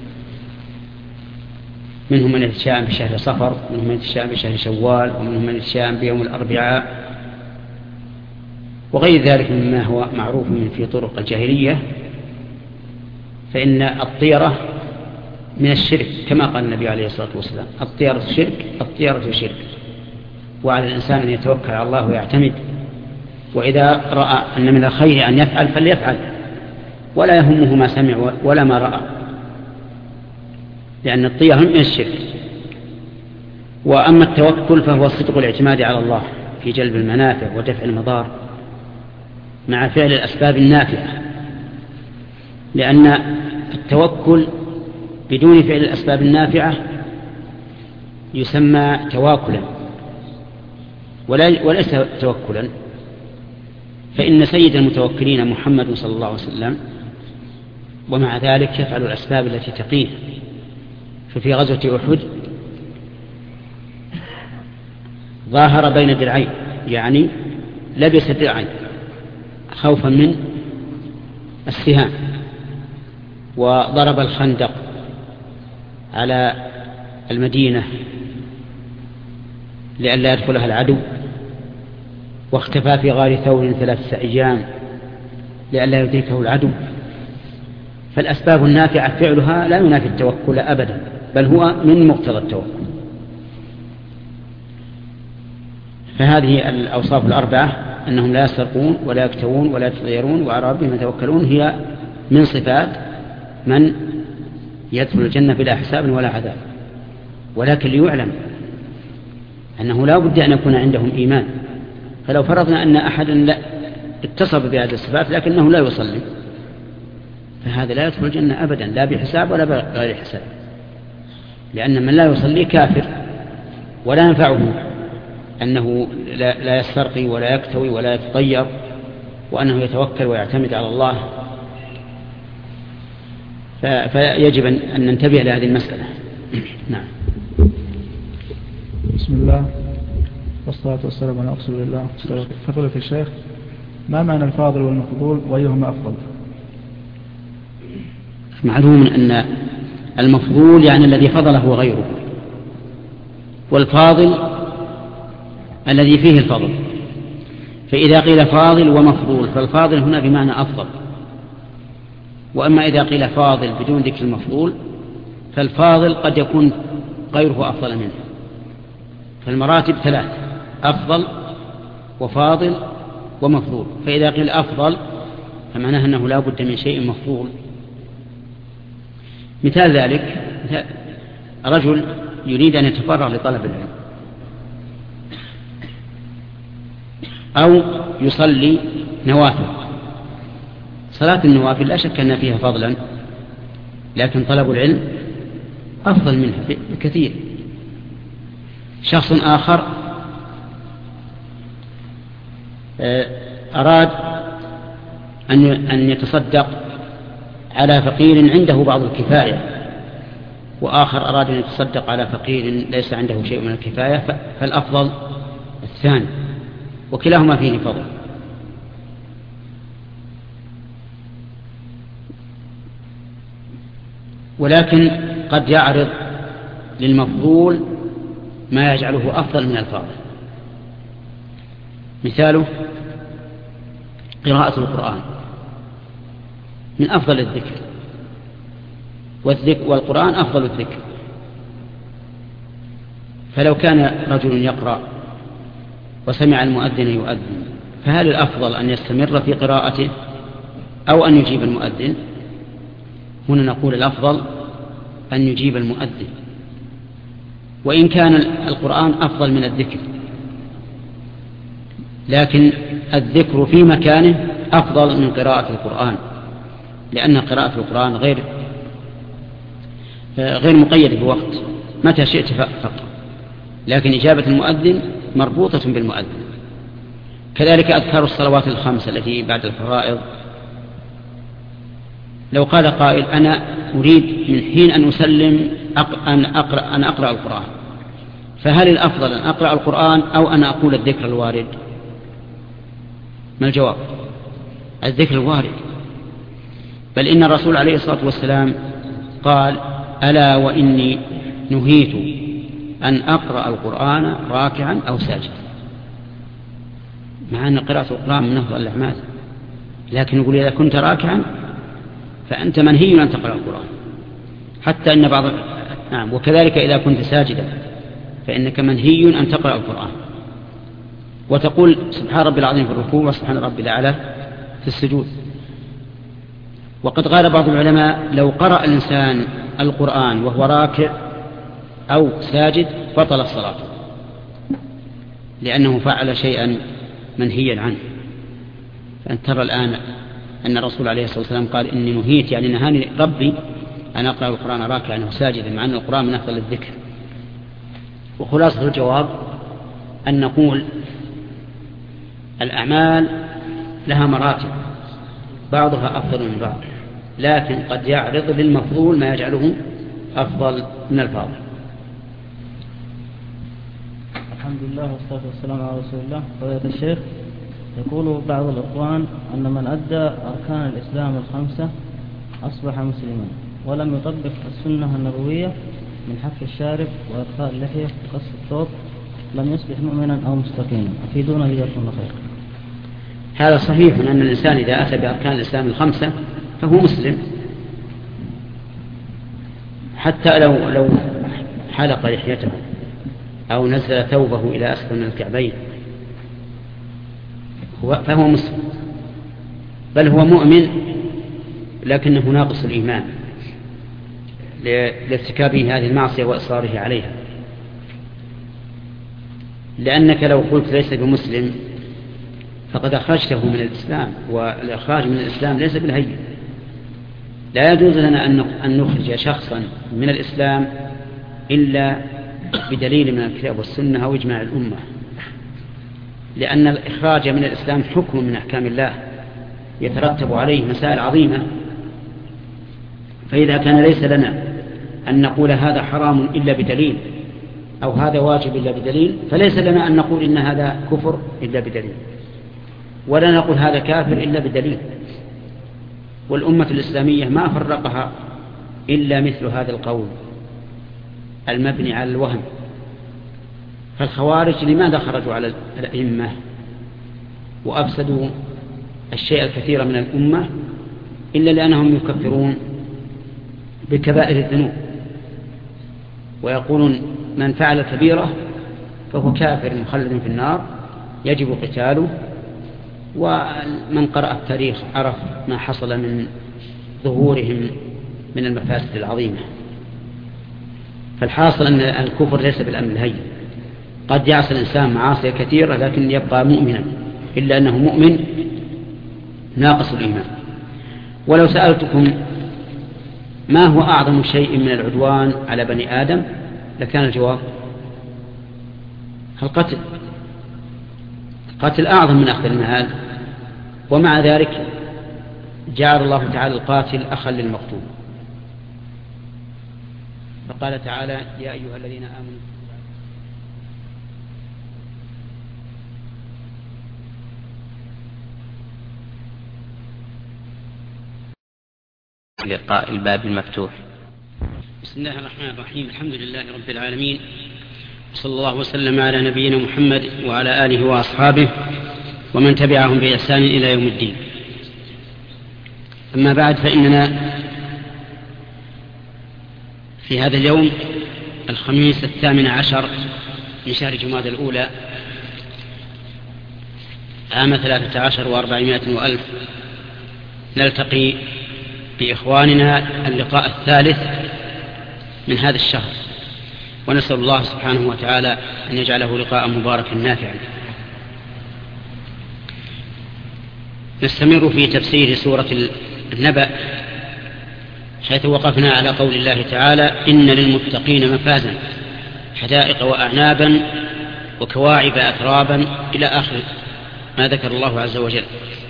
منهم من يتشاءم بشهر صفر، منهم من يتشاءم بشهر شوال، ومنهم من يتشاءم بيوم الأربعاء وغير ذلك مما هو معروف من في طرق الجاهلية. فإن الطيرة من الشرك كما قال النبي عليه الصلاة والسلام الطيرة شرك الطيرة شرك، وعلى الإنسان أن يتوكل على الله ويعتمد، وإذا رأى أن من الخير أن يفعل فليفعل ولا يهمه ما سمع ولا ما رأى، لأن الطيرة من الشرك. وأما التوكل فهو صدق الاعتماد على الله في جلب المنافع ودفع المضار مع فعل الأسباب النافعة، لأن التوكل بدون فعل الأسباب النافعة يسمى تواكلا وليس توكلا. فإن سيد المتوكلين محمد صلى الله عليه وسلم ومع ذلك يفعل الأسباب التي تقيه. ففي غزوة أحد ظاهر بين درعين، يعني لبس درعين خوفا من السهام، وضرب الخندق على المدينة لئلا يدخلها العدو، واختفى في غار ثور ثلاثة أيام لئلا يدركه العدو. فالأسباب النافعة فعلها لا ينافي التوكل أبدا، بل هو من مقتضى التوكل. فهذه الأوصاف الأربعة أنهم لا يسرقون ولا يكتوون ولا يتطيرون وعلى ربهم يتوكلون هي من صفات من يدخل الجنة بلا حساب ولا عذاب. ولكن ليعلم أنه لا بد أن يكون عندهم إيمان. فلو فرضنا أن أحدا لا اتصف بهذه الصفات لكنه لا يصلي فهذا لا يدخل الجنة أبدا، لا بحساب ولا بغير حساب، لأن من لا يصلي كافر ولا ينفعه أنه لا يسترقي ولا يكتوي ولا يتطير، وأنه يتوكل ويعتمد على الله. فيجب أن ننتبه لهذه المسألة. نعم. بسم الله والصلاة والسلام على رسول الله. فضيلة الشيخ، ما معنى الفاضل والمفضول وأيهما أفضل؟ معلوم أن المفضول يعني الذي فضله غيره، والفاضل الذي فيه الفضل. فإذا قيل فاضل ومفضول فالفاضل هنا بمعنى أفضل، وأما إذا قيل فاضل بدون ذكر المفضول فالفاضل قد يكون غيره أفضل منه. فالمراتب ثلاث: أفضل وفاضل ومفضول. فإذا قيل أفضل فمعناه أنه لا بد من شيء مفضول. مثال ذلك رجل يريد أن يتفرغ لطلب العلم أو يصلي نوافل. صلاة النوافل لا شك أن فيها فضلا، لكن طلب العلم أفضل منها بكثير. شخص آخر أراد أن يتصدق على فقير عنده بعض الكفاية، وآخر أراد أن يتصدق على فقير ليس عنده شيء من الكفاية، فالأفضل الثاني. وكلاهما فيه فضل. ولكن قد يعرض للمفضول ما يجعله أفضل من الفاضل. مثاله قراءة القرآن من أفضل الذكر، والذكر والقرآن أفضل الذكر. فلو كان رجل يقرأ وسمع المؤذن يؤذن، فهل الأفضل أن يستمر في قراءته أو أن يجيب المؤذن؟ هنا نقول الأفضل أن يجيب المؤذن، وإن كان القرآن أفضل من الذكر، لكن الذكر في مكانه أفضل من قراءة القرآن، لأن قراءة القرآن غير غير مقيدة بوقت، متى شئت فقط، لكن إجابة المؤذن مربوطة بالمؤذن. كذلك أذكار الصلوات الخمس التي بعد الفرائض، لو قال قائل أنا أريد من حين أن أسلم أن أقرأ, أن أقرأ القرآن، فهل الأفضل أن أقرأ القرآن أو أن أقول الذكر الوارد؟ ما الجواب؟ الذكر الوارد. بل إن الرسول عليه الصلاة والسلام قال ألا وإني نهيت أن أقرأ القرآن راكعا أو ساجدا، مع أن قراءة القرآن من أفضل الأعمال، لكن يقول إذا كنت راكعا فأنت منهي أن تقرأ القرآن، حتى إن بعض نعم وكذلك إذا كنت ساجدا فإنك منهي أن تقرأ القرآن، وتقول سبحان ربي العظيم في الركوع وسبحان ربي الأعلى في السجود. وقد قال بعض العلماء لو قرأ الإنسان القرآن وهو راكع أو ساجد بطل الصلاة، لأنه فعل شيئا منهيا عنه. فأنت ترى الآن أن الرسول عليه الصلاة والسلام قال إني نهيت، يعني نهاني ربي أن أقرأ القرآن راكعا أو ساجدا، مع أن القرآن من أفضل الذكر. وخلاصة الجواب أن نقول الأعمال لها مراتب بعضها أفضل من بعض، لكن قد يعرض للمفضول ما يجعله أفضل من الفاضل. الحمد لله والصلاة والسلام على رسول الله. فضيلة الشيخ، يقول بعض الإخوان أن من أدى أركان الإسلام الخمسة أصبح مسلما ولم يطبق السنة النبوية من حف الشارب وإرخاء اللحية وقص الثوب لم يصبح مؤمنا أو مستقيما، أفيدونا جزاكم الله خير. هذا صحيح أن الإنسان إذا أتى بأركان الإسلام الخمسة فهو مسلم، حتى لو لو حلق لحيته أو نزل ثوبه إلى أسفل من الكعبين فهو مسلم، بل هو مؤمن لكنه ناقص الإيمان لارتكابه هذه المعصية وإصراره عليها. لأنك لو قلت ليس بمسلم فقد أخرجته من الإسلام، والإخراج من الإسلام ليس بالهين. لا يجوز لنا أن نخرج شخصا من الإسلام إلا بدليل من الكتاب والسنة أو إجماع الأمة، لأن الإخراج من الإسلام حكم من أحكام الله يترتب عليه مسائل عظيمة. فإذا كان ليس لنا أن نقول هذا حرام إلا بدليل أو هذا واجب إلا بدليل، فليس لنا أن نقول إن هذا كفر إلا بدليل، ولا نقول هذا كافر إلا بدليل. والأمة الإسلامية ما فرقها إلا مثل هذا القول المبني على الوهم. فالخوارج لماذا خرجوا على الأئمة وأفسدوا الشيء الكثير من الأمة إلا لأنهم يكفرون بكبائر الذنوب، ويقولون من فعل كبيرة فهو كافر مخلد في النار يجب قتاله. ومن قرأ التاريخ عرف ما حصل من ظهورهم من المفاسد العظيمة. فالحاصل أن الكفر ليس بالأمر الهين، قد يعصي الإنسان معاصي كثيرة لكن يبقى مؤمنا، إلا أنه مؤمن ناقص الإيمان. ولو سألتكم ما هو أعظم شيء من العدوان على بني آدم لكان الجواب القتل. القتل أعظم من أخذ المال، ومع ذلك جعل الله تعالى القاتل أخا للمقتول. فقال تعالى يا أيها الذين آمنوا لقاء الباب المفتوح. بسم الله الرحمن الرحيم. الحمد لله رب العالمين، صلى الله وسلم على نبينا محمد وعلى آله وأصحابه ومن تبعهم بإحسان إلى يوم الدين. أما بعد، فإننا في هذا اليوم الخميس الثامن عشر من شهر جمادى الأولى عام ثلاثة عشر وأربعمائة وألف نلتقي بإخواننا اللقاء الثالث من هذا الشهر، ونسأل الله سبحانه وتعالى أن يجعله لقاء مباركا نافعا. نستمر في تفسير سورة النبأ، حيث وقفنا على قول الله تعالى: إن للمتقين مفازا حدائق وأعنابا وكواعب أترابا، إلى آخر ما ذكر الله عز وجل.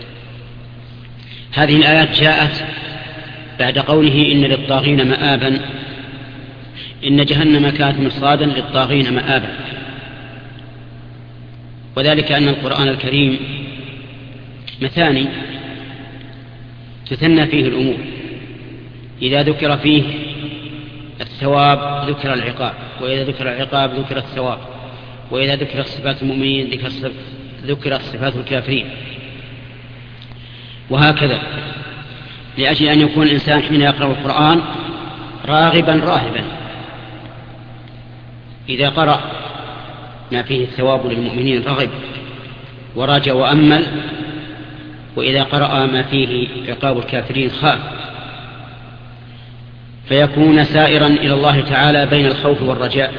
هذه الآيات جاءت بعد قوله: إن للطاغين مآبا، إن جهنم كانت مرصادا للطاغين مآبا. وذلك أن القرآن الكريم مثاني تثنى فيه الأمور، إذا ذكر فيه الثواب ذكر العقاب، وإذا ذكر العقاب ذكر الثواب، وإذا ذكر صفات المؤمنين ذكر صفات الكافرين، وهكذا، لأجل أن يكون الإنسان حين يقرأ القرآن راغبا راهبا. إذا قرأ ما فيه الثواب للمؤمنين رغب ورجى وأمل، وإذا قرأ ما فيه عقاب الكافرين خاف، فيكون سائرا إلى الله تعالى بين الخوف والرجاء،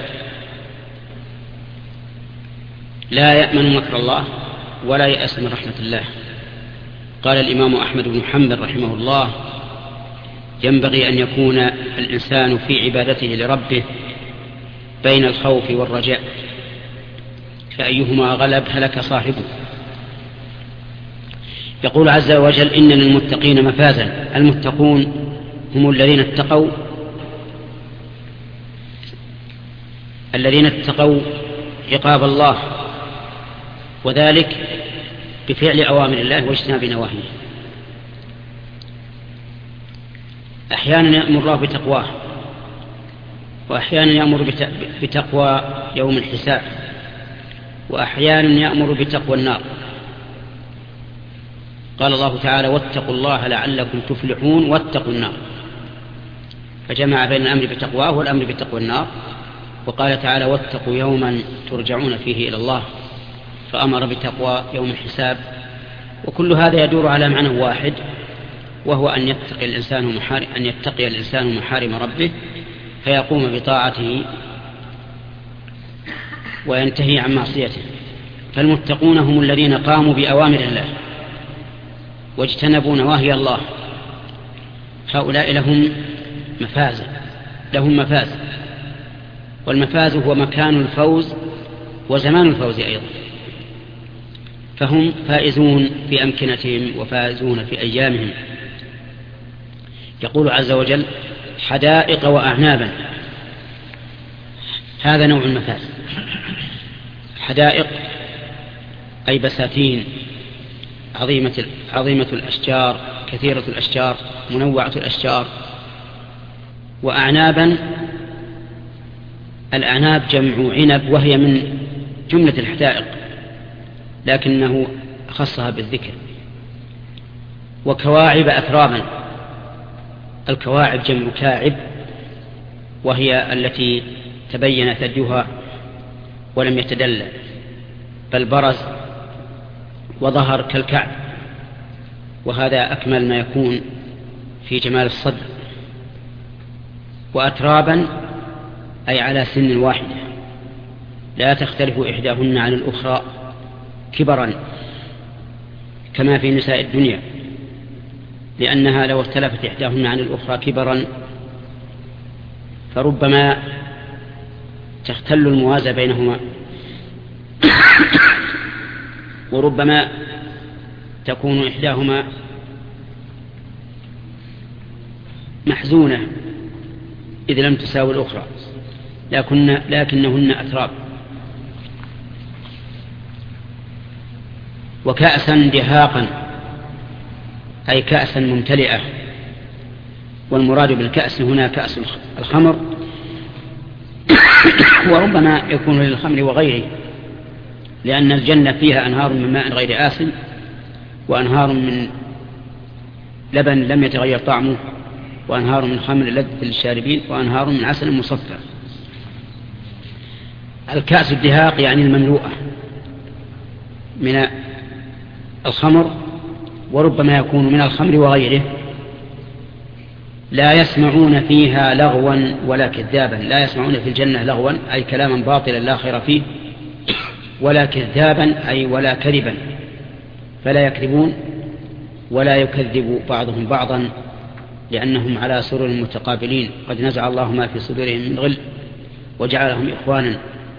لا يأمن مكر الله ولا يأس من رحمة الله. قال الإمام أحمد بن حنبل رحمه الله: ينبغي أن يكون الإنسان في عبادته لربه بين الخوف والرجاء، فأيهما غلب هلك صاحبه. يقول عز وجل: إن للمتقين مفازا. المتقون هم الذين اتقوا الذين اتقوا عقاب الله، وذلك بفعل أوامر الله واجتناب نواهيه. أحيانا يأمر الله بتقواه، وأحيانا يأمر بتقوى يوم الحساب، وأحيانا يأمر بتقوى النار. قال الله تعالى: واتقوا الله لعلكم تفلحون واتقوا النار، فجمع بين الأمر بتقواه والأمر بتقوى النار. وقال تعالى: واتقوا يوما ترجعون فيه إلى الله، فأمر بتقوى يوم الحساب. وكل هذا يدور على معنى واحد، وهو أن يتقي الإنسان محارم أن يتقي الإنسان محارم ربه، فيقوم بطاعته وينتهي عن معصيته. فالمتقون هم الذين قاموا بأوامر الله واجتنبوا نواهي الله، هؤلاء لهم مفاز لهم مفاز والمفاز هو مكان الفوز وزمان الفوز أيضا، فهم فائزون في أمكنتهم وفائزون في أيامهم. يقول عز وجل: حدائق وأعنابا، هذا نوع المفاز. حدائق أي بساتين عظيمة, عظيمة الأشجار، كثيرة الأشجار، منوعة الأشجار. وأعنابا، الأعناب جمع عنب، وهي من جملة الحدائق لكنه خصها بالذكر. وكواعب أترابا، الكواعب جمع كاعب، وهي التي تبين ثديها ولم يتدلى بل برز وظهر كالكعب، وهذا أكمل ما يكون في جمال الصدر. وأترابا أي على سن واحدة لا تختلف إحداهن عن الأخرى كبرا كما في نساء الدنيا، لأنها لو اختلفت إحداهن عن الأخرى كبرا فربما تختل الموازى بينهما، وربما تكون إحداهما محزونة إذ لم تساوي الأخرى، لكن لكنهن أتراب. وكأسا دهاقا أي كأسا ممتلئة والمراد بالكأس هنا كأس الخمر، وربما يكون للخمر وغيره، لأن الجنة فيها أنهار من ماء غير آسن، وأنهار من لبن لم يتغير طعمه، وأنهار من خمر لذة للشاربين، وأنهار من عسل مصفى. الكأس الدهاق يعني المملوءة من الخمر، وربما يكون من الخمر وغيره. لا يسمعون فيها لغوا ولا كذابا. لا يسمعون في الجنة لغوا أي كلاما باطلا لا خير فيه، ولا كذابا أي ولا كذبا، فلا يكذبون ولا يكذب بعضهم بعضا، لأنهم على سرر متقابلين، قد نزع الله ما في صدورهم من غل وجعلهم إخوانا.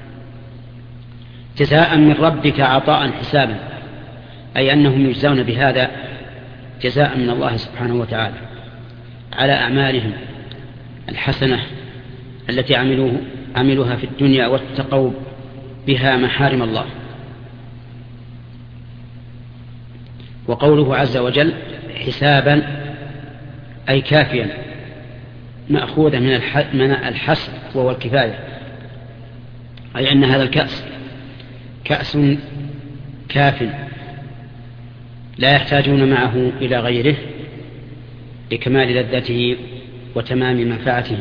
جزاء من ربك عطاء حسابا، أي أنهم يجزون بهذا جزاء من الله سبحانه وتعالى على أعمالهم الحسنة التي عملوه عملوها في الدنيا واتقوا بها محارم الله. وقوله عز وجل حسابا أي كافيا، مأخوذة من الحسب وهو الكفاية، أي أن هذا الكأس كأس كاف لا يحتاجون معه إلى غيره لكمال لذته وتمام منفعته.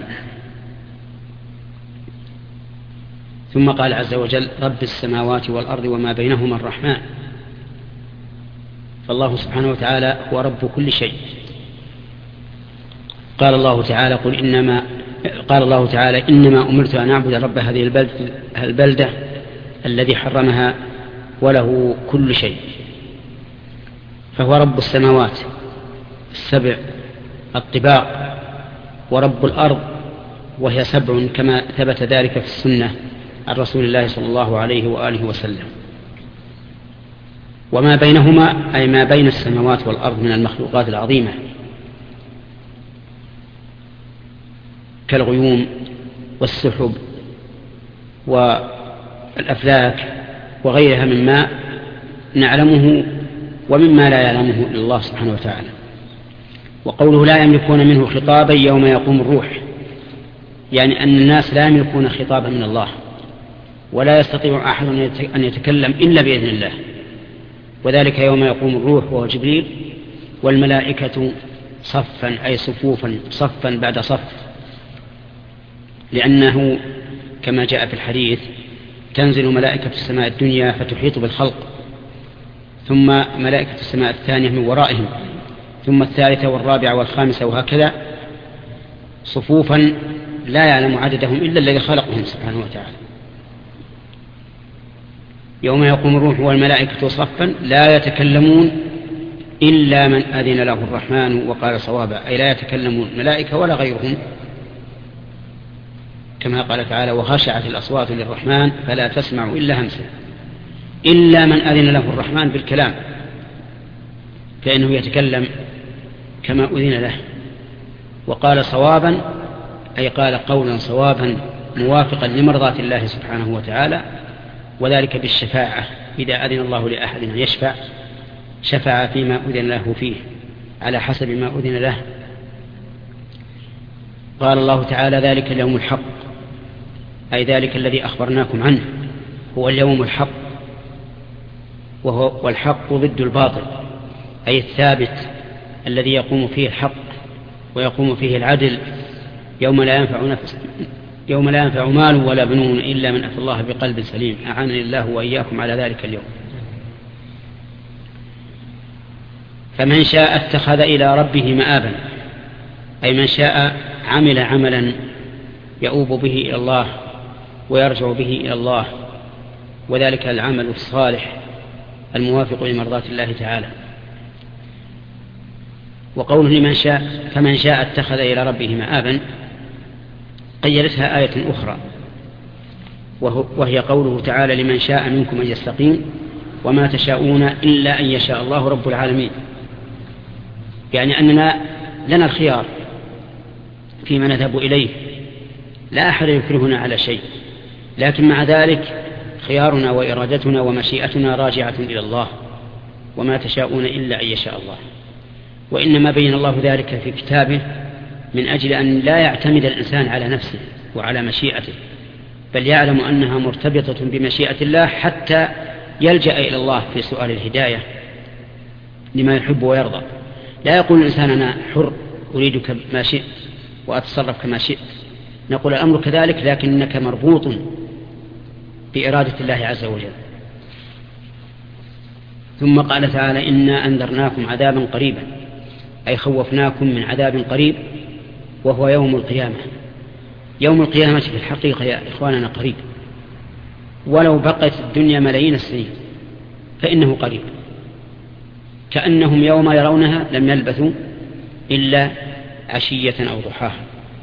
ثم قال عز وجل رب السماوات والأرض وما بينهما الرحمن، فالله سبحانه وتعالى هو رب كل شيء. قال الله تعالى قل إنما قال الله تعالى إنما أمرت أن أعبد رب هذه البلدة, البلدة الذي حرمها وله كل شيء، فهو رب السماوات السبع الطباق، ورب الأرض وهي سبع كما ثبت ذلك في السنة عن رسول الله صلى الله عليه وآله وسلم. وما بينهما أي ما بين السماوات والأرض من المخلوقات العظيمة كالغيوم والسحب والأفلاك وغيرها مما نعلمه ومما لا يعلمه إلا الله سبحانه وتعالى. وقوله لا يملكون منه خطابا يوم يقوم الروح، يعني أن الناس لا يملكون خطابا من الله، ولا يستطيع أحد أن يتكلم إلا بإذن الله، وذلك يوم يقوم الروح وهو جبريل والملائكة صفا أي صفوفا صفا بعد صف، لأنه كما جاء في الحديث تنزل ملائكة السماء الدنيا فتحيط بالخلق، ثم ملائكة السماء الثانية من ورائهم، ثم الثالثة والرابعة والخامسة، وهكذا صفوفا لا يعلم عددهم إلا الذي خلقهم سبحانه وتعالى. يوم يقوم الروح والملائكة صفا لا يتكلمون إلا من أذن له الرحمن وقال صوابا، أي لا يتكلمون الملائكة ولا غيرهم، كما قال تعالى وخشعت الأصوات للرحمن فلا تسمع إلا همسا، إلا من أذن له الرحمن بالكلام، فإنه يتكلم كما أذن له. وقال صوابا أي قال قولا صوابا موافقا لمرضاة الله سبحانه وتعالى، وذلك بالشفاعة، إذا أذن الله لأحد أن يشفع شفع فيما أذن له فيه على حسب ما أذن له. قال الله تعالى ذلك اليوم الحق، أي ذلك الذي أخبرناكم عنه هو اليوم الحق، وهو والحق ضد الباطل، أي الثابت الذي يقوم فيه الحق ويقوم فيه العدل، يوم لا ينفع نفس يوم لا ينفع مال ولا بنون إلا من أتى الله بقلب سليم. أعانني الله وإياكم على ذلك اليوم. فمن شاء اتخذ إلى ربه مآبا، أي من شاء عمل عملا يؤوب به إلى الله ويرجع به إلى الله، وذلك العمل الصالح الموافق لمرضاة الله تعالى. وقوله لمن شاء فمن شاء اتخذ إلى ربه مآبا قيدتها آية أخرى، وهي قوله تعالى لمن شاء منكم أن يستقيم وما تشاءون إلا أن يشاء الله رب العالمين، يعني أننا لنا الخيار فيما نذهب إليه، لا أحد يكرهنا على شيء، لكن مع ذلك خيارنا وإرادتنا ومشيئتنا راجعة إلى الله، وما تشاءون إلا أن يشاء الله. وإنما بين الله ذلك في كتابه من أجل أن لا يعتمد الإنسان على نفسه وعلى مشيئته، بل يعلم أنها مرتبطة بمشيئة الله حتى يلجأ إلى الله في سؤال الهداية لما يحب ويرضى. لا يقول الإنسان أنا حر أريد ما شئت وأتصرف كما شئت، نقول الأمر كذلك، لكنك مربوط بإرادة الله عز وجل. ثم قال تعالى إنا أنذرناكم عذابا قريبا، أي خوفناكم من عذاب قريب وهو يوم القيامة. يوم القيامة في الحقيقة يا إخواننا قريب، ولو بقت الدنيا ملايين السنين فإنه قريب، كأنهم يوم يرونها لم يلبثوا إلا عشية أو ضحاها.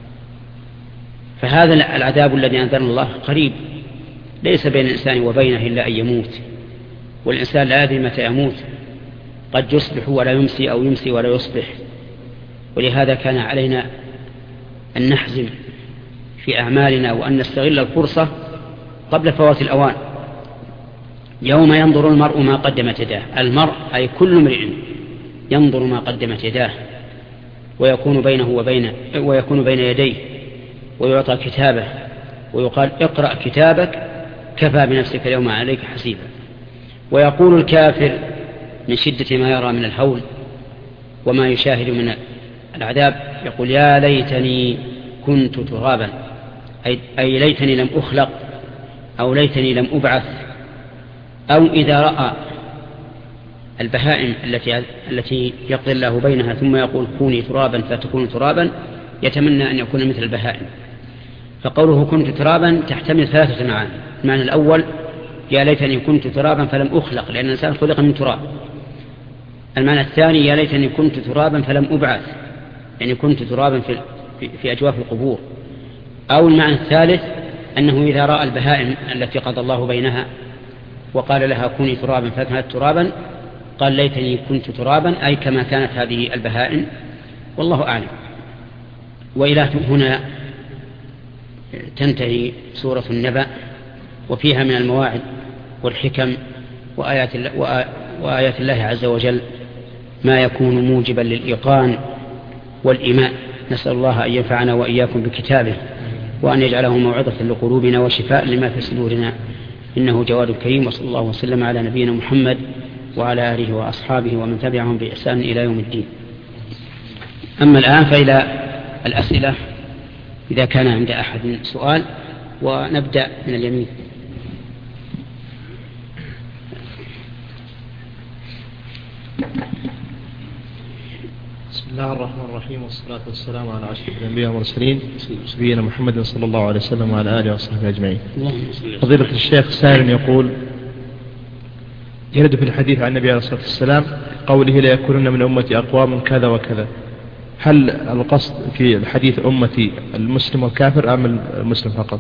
فهذا العذاب الذي أنذرنا الله قريب، ليس بين الإنسان وبينه إلا أن يموت، والإنسان لا يدري متى يموت، قد يصبح ولا يمسي أو يمسي ولا يصبح. ولهذا كان علينا أن نحزم في أعمالنا وأن نستغل الفرصة قبل فوات الأوان. يوم ينظر المرء ما قدمت يداه، المرء أي كل امرئ ينظر ما قدمت يداه، ويكون بينه وبين ويكون بين يديه، ويعطى كتابه ويقال اقرأ كتابك كفى بنفسك اليوم عليك حسيبا. ويقول الكافر من شدة ما يرى من الهول وما يشاهد من العذاب، يقول يا ليتني كنت ترابا، أي, أي ليتني لم أخلق، أو ليتني لم أبعث. أو إذا رأى البهائم التي, التي يقضي الله بينها ثم يقول كوني ترابا فتكون ترابا، يتمنى أن يكون مثل البهائم. فقوله كنت ترابا تحتمل ثلاثة معاني. المعنى الأول يا ليتني كنت ترابا فلم أخلق، لأن الإنسان خلق من تراب. المعنى الثاني يا ليتني كنت ترابا فلم أبعث، يعني كنت ترابا في, في, في أجواف القبور. أو المعنى الثالث أنه إذا رأى البهائم التي قضى الله بينها وقال لها كوني ترابا فكانت ترابا، قال ليتني كنت ترابا، أي كما كانت هذه البهائم، والله أعلم. وإلى هنا تنتهي سورة النبأ، وفيها من المواعظ والحكم وآيات الله, وآيات الله عز وجل ما يكون موجبا للإيقان والإيمان. نسأل الله أن ينفعنا وإياكم بكتابه، وأن يجعله موعظة لقلوبنا وشفاء لما في صدورنا، إنه جواد كريم. وصلى الله وسلم على نبينا محمد وعلى آله وأصحابه ومن تبعهم بإحسان إلى يوم الدين. أما الآن فإلى الأسئلة إذا كان عند أحد سؤال، ونبدأ من اليمين. بسم الله الرحمن الرحيم، والصلاة والسلام على أشرف الأنبياء والمرسلين نبينا محمد صلى الله عليه وسلم وعلى آله وصحبه أجمعين. فضيلة الشيخ سائل يقول يرد في الحديث عن النبي عليه الصلاة والسلام قوله لا يكونن من أمتي أقوام كذا وكذا، هل القصد في الحديث أمتي المسلم والكافر أم المسلم فقط؟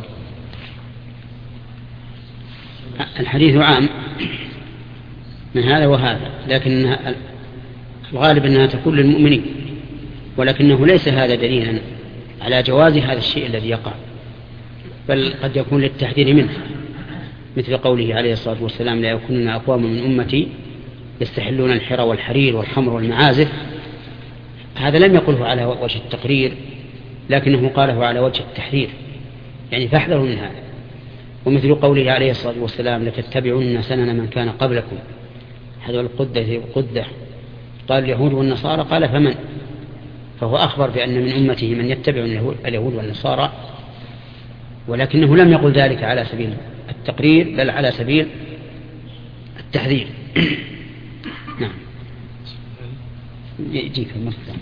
الحديث عام من هذا وهذا، لكن الغالب أنها تكون للمؤمنين، ولكنه ليس هذا دليلا على جواز هذا الشيء الذي يقع، بل قد يكون للتحذير منه، مثل قوله عليه الصلاة والسلام لا يكونن أقوام من أمتي يستحلون الحرى والحرير والخمر والمعازف. هذا لم يقله على وجه التقرير، لكنه قاله على وجه التحذير، يعني فاحذروا من هذا. ومثل قوله عليه الصلاة والسلام لتتبعون سنن من كان قبلكم هذا القدة قدة، قال اليهود والنصارى، قال فمن؟ فهو أخبر بأن من أمته من يتبع اليهود والنصارى، ولكنه لم يقل ذلك على سبيل التقرير بل على سبيل التحذير. نعم. يجيك المصدر.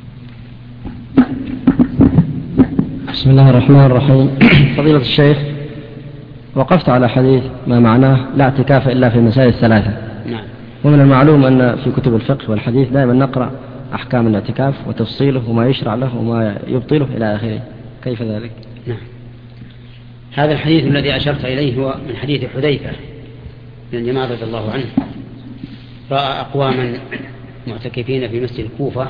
بسم الله الرحمن الرحيم. فضيلة الشيخ، وقفت على حديث ما معناه لا اعتكاف إلا في المسائل الثلاثة. نعم. ومن المعلوم أن في كتب الفقه والحديث دائما نقرأ أحكام الاعتكاف وتفصيله وما يشرع له وما يبطله إلى آخره، كيف ذلك؟ نعم. هذا الحديث الذي أشرت إليه هو من حديث حذيفة بن اليمان رضي الله عنه، رأى أقواما معتكفين في مسجد الكوفة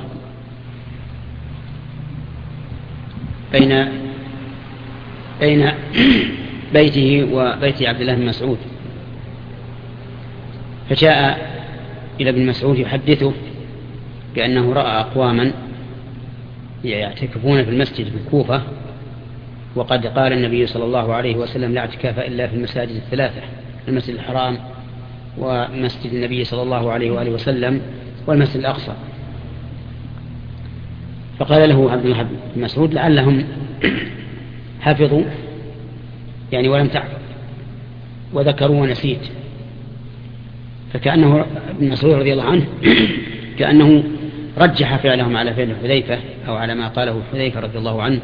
بين بين بيته وبيت عبد الله بن مسعود، فجاء إلى ابن مسعود يحدثه بأنه رأى أقواما يعتكفون في المسجد في الكوفة، وقد قال النبي صلى الله عليه وسلم لا اعتكاف إلا في المساجد الثلاثة، المسجد الحرام ومسجد النبي صلى الله عليه وآله وسلم والمسجد الأقصى. فقال له عبد الله بن مسعود لعلهم حفظوا يعني ولم تحفظ وذكروا ونسيت، فكأنه ابن مسعود رضي الله عنه كأنه رجح فعلهم على فعل حذيفة أو على ما قاله حذيفة رضي الله عنه.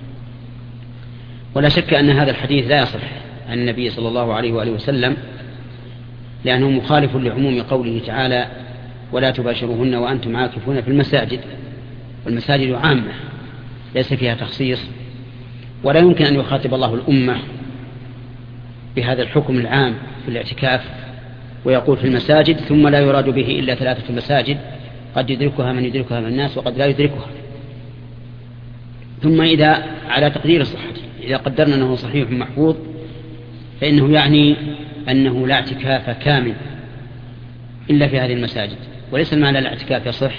ولا شك أن هذا الحديث لا يصح عن النبي صلى الله عليه وآله وسلم، لأنه مخالف لعموم قوله تعالى ولا تباشروهن وأنتم عاكفون في المساجد، والمساجد عامة ليس فيها تخصيص، ولا يمكن أن يخاطب الله الأمة بهذا الحكم العام في الاعتكاف ويقول في المساجد ثم لا يراد به إلا ثلاثة مساجد قد يدركها من يدركها من الناس وقد لا يدركها. ثم إذا على تقدير صحته إذا قدرنا أنه صحيح محفوظ فإنه يعني أنه لا اعتكاف كامل إلا في هذه المساجد، وليس المعنى الاعتكاف يصح.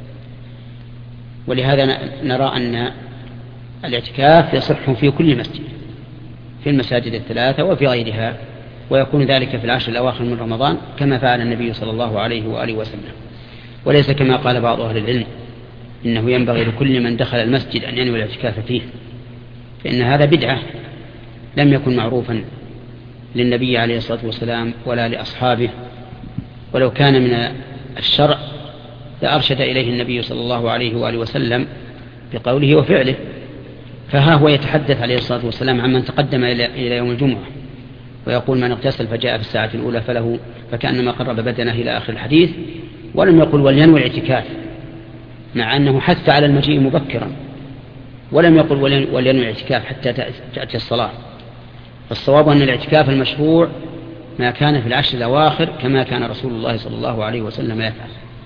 ولهذا نرى أن الاعتكاف يصح في كل مسجد في المساجد الثلاثة وفي غيرها، ويكون ذلك في العشر الأواخر من رمضان كما فعل النبي صلى الله عليه وآله وسلم، وليس كما قال بعض أهل العلم إنه ينبغي لكل من دخل المسجد أن ينوي الاعتكاف فيه، فإن هذا بدعة لم يكن معروفا للنبي عليه الصلاة والسلام ولا لأصحابه، ولو كان من الشرع لأرشد إليه النبي صلى الله عليه وآله وسلم بقوله وفعله. فها هو يتحدث عليه الصلاة والسلام عمن تقدم إلى يوم الجمعة ويقول من اغتسل فجاء في الساعة الأولى فله فكأنما قرب بدنه إلى آخر الحديث، ولم يقل ولينوي الاعتكاف، مع أنه حث على المجيء مبكرا، ولم يقل ولينوي الاعتكاف حتى تأتي الصلاة. فالصواب أن الاعتكاف المشروع ما كان في العشر الأواخر كما كان رسول الله صلى الله عليه وسلم يفعل.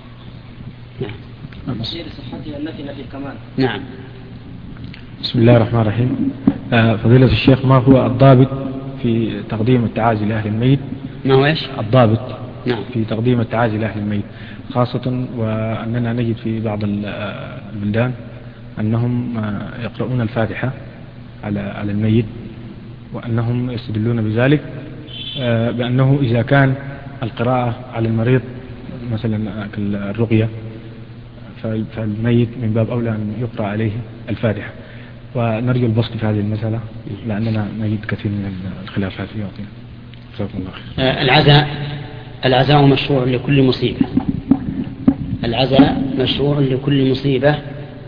نعم. نعم. بسم الله الرحمن الرحيم. آه فضيلة الشيخ، ما هو الضابط في تقديم التعازي لأهل الميت؟ ما هو إيش؟ الضابط نعم. في تقديم التعازي لأهل الميت، خاصة وأننا نجد في بعض البلدان أنهم يقرؤون الفاتحة على على الميت، وأنهم يستدلون بذلك بأنه إذا كان القراءة على المريض مثلا الرقية فالميت من باب أولى أن يقرأ عليه الفاتحة، ونرجو البسط في هذه المسألة لأننا نجد كثير من الخلافات في وقتنا. جزاكم الله خير. العزاء العزاء مشروع لكل مصيبة، العزاء مشروع لكل مصيبة،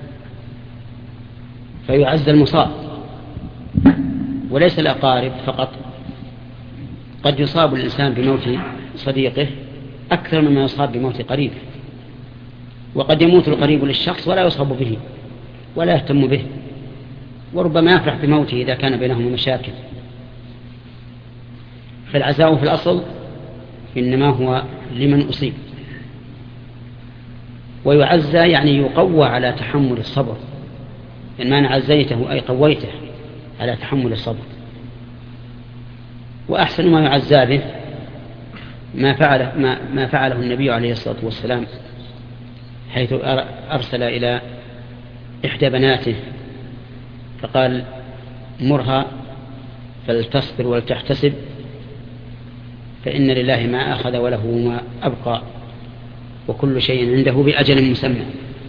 فيعز المصاب وليس الأقارب فقط. قد يصاب الإنسان بموت صديقه أكثر مما يصاب بموت قريبه، وقد يموت القريب للشخص ولا يصاب به ولا يهتم به، وربما يفرح بموته إذا كان بينهم مشاكل. فالعزاء في الأصل إنما هو لمن أصيب، ويعزى يعني يقوى على تحمل الصبر، إن ما عزيته أي قويته على تحمل الصبر. وأحسن ما يعزى به ما فعله, ما, ما فعله النبي عليه الصلاة والسلام، حيث أرسل إلى إحدى بناته فقال مرها فلتصبر ولتحتسب فإن لله ما أخذ وله ما أبقى وكل شيء عنده بأجل مسمى.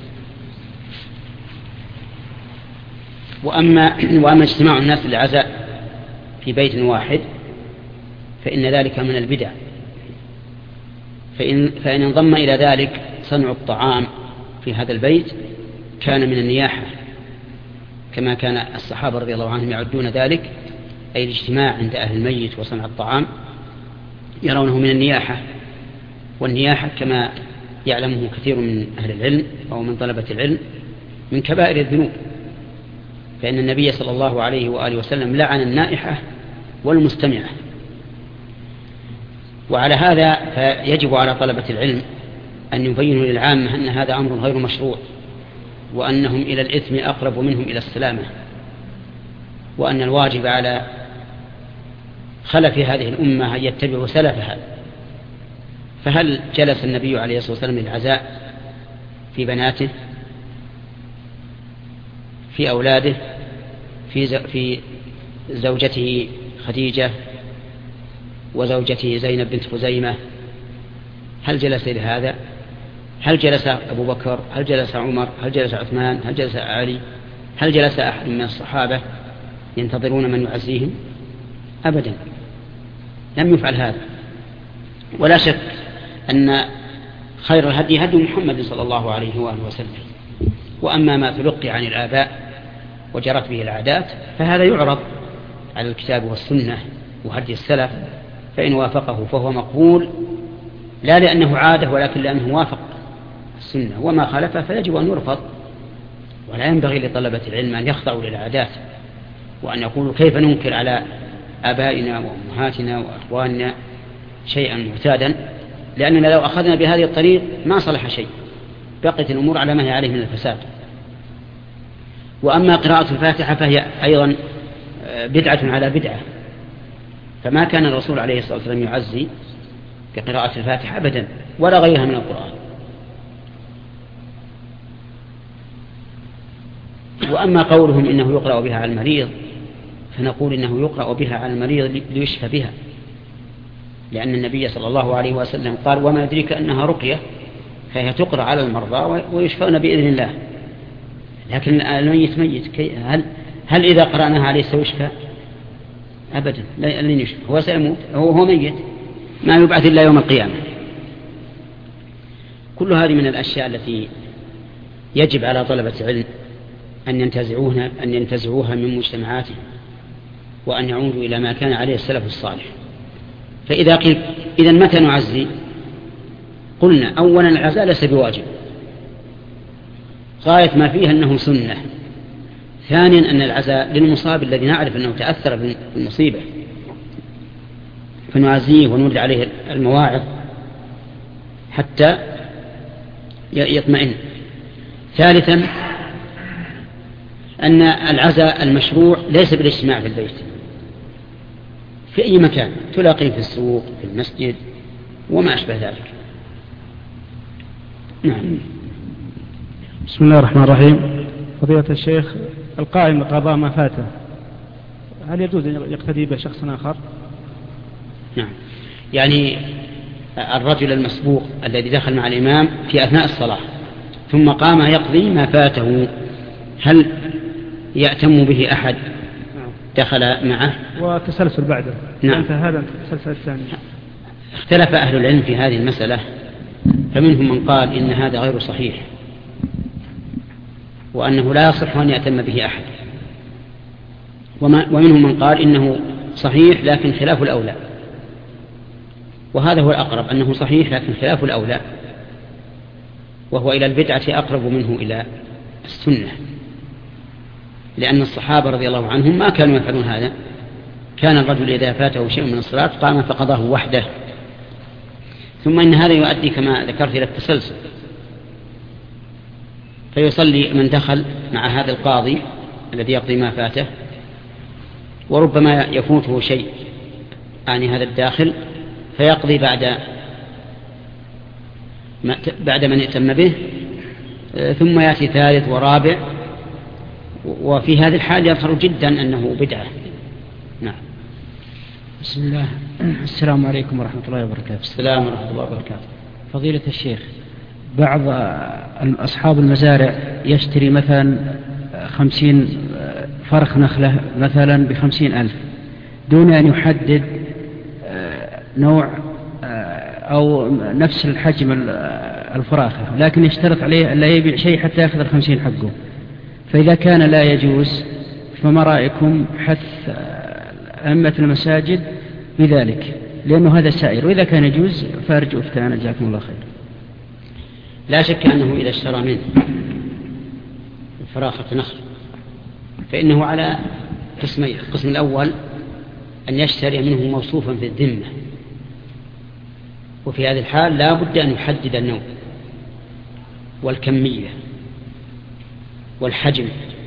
وأما, وأما اجتماع الناس للعزاء في بيت واحد فإن ذلك من البدع، فإن, فإن انضم إلى ذلك صنع الطعام في هذا البيت كان من النياحة، كما كان الصحابة رضي الله عنهم يعدون ذلك، أي الاجتماع عند أهل الميت وصنع الطعام يرونه من النياحة. والنياحة كما يعلمه كثير من أهل العلم أو من طلبة العلم من كبائر الذنوب، فإن النبي صلى الله عليه وآله وسلم لعن النائحة والمستمعة. وعلى هذا فيجب على طلبة العلم أن يبينوا للعامة أن هذا أمر غير مشروع، وأنهم إلى الإثم أقرب منهم إلى السلامة، وأن الواجب على خلف هذه الأمة أن يتبعوا سلفها. فهل جلس النبي عليه الصلاة والسلام للعزاء في بناته؟ في أولاده في في زوجته خديجة وزوجته زينب بنت خزيمة، هل جلس لهذا؟ هل جلس أبو بكر؟ هل جلس عمر؟ هل جلس عثمان؟ هل جلس علي؟ هل جلس أحد من الصحابة ينتظرون من يعزيهم؟ أبدا، لم يفعل هذا. ولا شك أن خير الهدي هدي محمد صلى الله عليه وآله وسلم. وأما ما تلقي عن الآباء وجرت به العادات فهذا يعرض على الكتاب والسنة وهدي السلف، فإن وافقه فهو مقبول، لا لأنه عادة ولكن لأنه وافق السنة، وما خالفه فيجب أن يرفض. ولا ينبغي لطلبة العلم أن يخضعوا للعادات وأن يقولوا كيف ننكر على آبائنا وأمهاتنا وأخواننا شيئا معتادا، لأننا لو أخذنا بهذه الطريق ما صلح شيء، بقيت الأمور على ما هي عليه من الفساد. وأما قراءة الفاتحة فهي أيضا بدعة على بدعة، فما كان الرسول عليه الصلاة والسلام يعزي بقراءة الفاتحة أبدا ولا غيرها من القرآن. وأما قولهم إنه يقرأ بها على المريض فنقول إنه يقرأ بها على المريض ليشفى بها، لأن النبي صلى الله عليه وسلم قال وما يدريك أنها رقية، فهي تقرأ على المرضى ويشفون بإذن الله. لكن الميت ميت، هل, هل إذا قرأناها عليه سيشفى؟ أبدا، لن يشفى، هو سيموت، هو, هو ميت ما يبعث إلا يوم القيامة. كل هذه من الأشياء التي يجب على طلبة العلم أن ينتزعوها, أن ينتزعوها من مجتمعاتهم، وأن يعودوا إلى ما كان عليه السلف الصالح. فإذا قيل إذن متى نعزي؟ قلنا أولا العزاء ليس بواجب، غاية ما فيها أنه سنة. ثانيا أن العزاء للمصاب الذي نعرف أنه تأثر بالمصيبة فنعزيه ونرد عليه المواعظ حتى يطمئن. ثالثا أن العزاء المشروع ليس بالاجتماع في البيت، في أي مكان تلاقيه، في السوق، في المسجد، وما أشبه ذلك. نعم. بسم الله الرحمن الرحيم. فضيلة الشيخ، القائم بقضاء ما فاته هل يجوز أن يقتدي بشخص آخر؟ نعم، يعني الرجل المسبوق الذي دخل مع الإمام في أثناء الصلاة ثم قام يقضي ما فاته، هل يأتم به أحد دخل معه وتسلسل بعده؟ نعم، هذا التسلسل الثاني. اختلف أهل العلم في هذه المسألة، فمنهم من قال إن هذا غير صحيح وأنه لا يصح أن يأتم به أحد، ومنهم من قال إنه صحيح لكن خلاف الأولى، وهذا هو الأقرب، أنه صحيح لكن خلاف الأولى، وهو إلى البدعة أقرب منه إلى السنة، لأن الصحابة رضي الله عنهم ما كانوا يفعلون هذا. كان الرجل إذا فاته شيء من الصلاة قام فقضاه وحده. ثم إن هذا يؤدي كما ذكرت إلى التسلسل، فيصلي من دخل مع هذا القاضي الذي يقضي ما فاته، وربما يفوته شيء عن هذا الداخل فيقضي بعد بعد من يتم به، ثم يأتي ثالث ورابع، وفي هذه الحال يظهر جدا أنه بدعة. نعم. بسم الله. السلام عليكم ورحمة الله وبركاته. السلام ورحمة الله وبركاته. فضيلة الشيخ، بعض أصحاب المزارع يشتري مثلا خمسين فرخ نخلة مثلا بخمسين ألف دون أن يحدد نوع أو نفس الحجم الفراخة، لكن يشترط عليه لا يبيع شيء حتى يأخذ الخمسين حقه. فإذا كان لا يجوز فما رأيكم حث أئمة المساجد بذلك، لأنه هذا سائر، وإذا كان يجوز فأرجو افتانا، جزاكم الله خير. لا شك أنه إذا اشترى منه فراخة نخل فإنه على قسمين. القسم الأول أن يشتري منه موصوفا في الذمة، وفي هذه الحال لا بد أن يحدد النوع والكمية والحجم،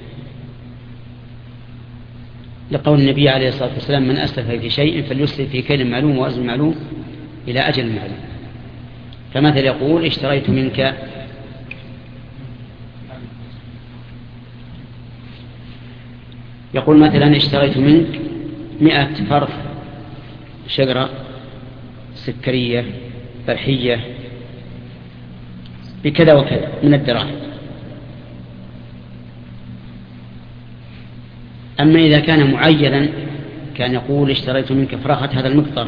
لقول النبي عليه الصلاة والسلام من أسلف في شيء فليسلف في كيل معلوم ووزن معلوم إلى أجل معلوم. فمثل يقول اشتريت منك يقول مثلا اشتريت منك مئة فرخ شجرة سكرية برحية بكذا وكذا من الدراهم. أما إذا كان معينا كان يقول اشتريت منك فرخة هذا المقدار،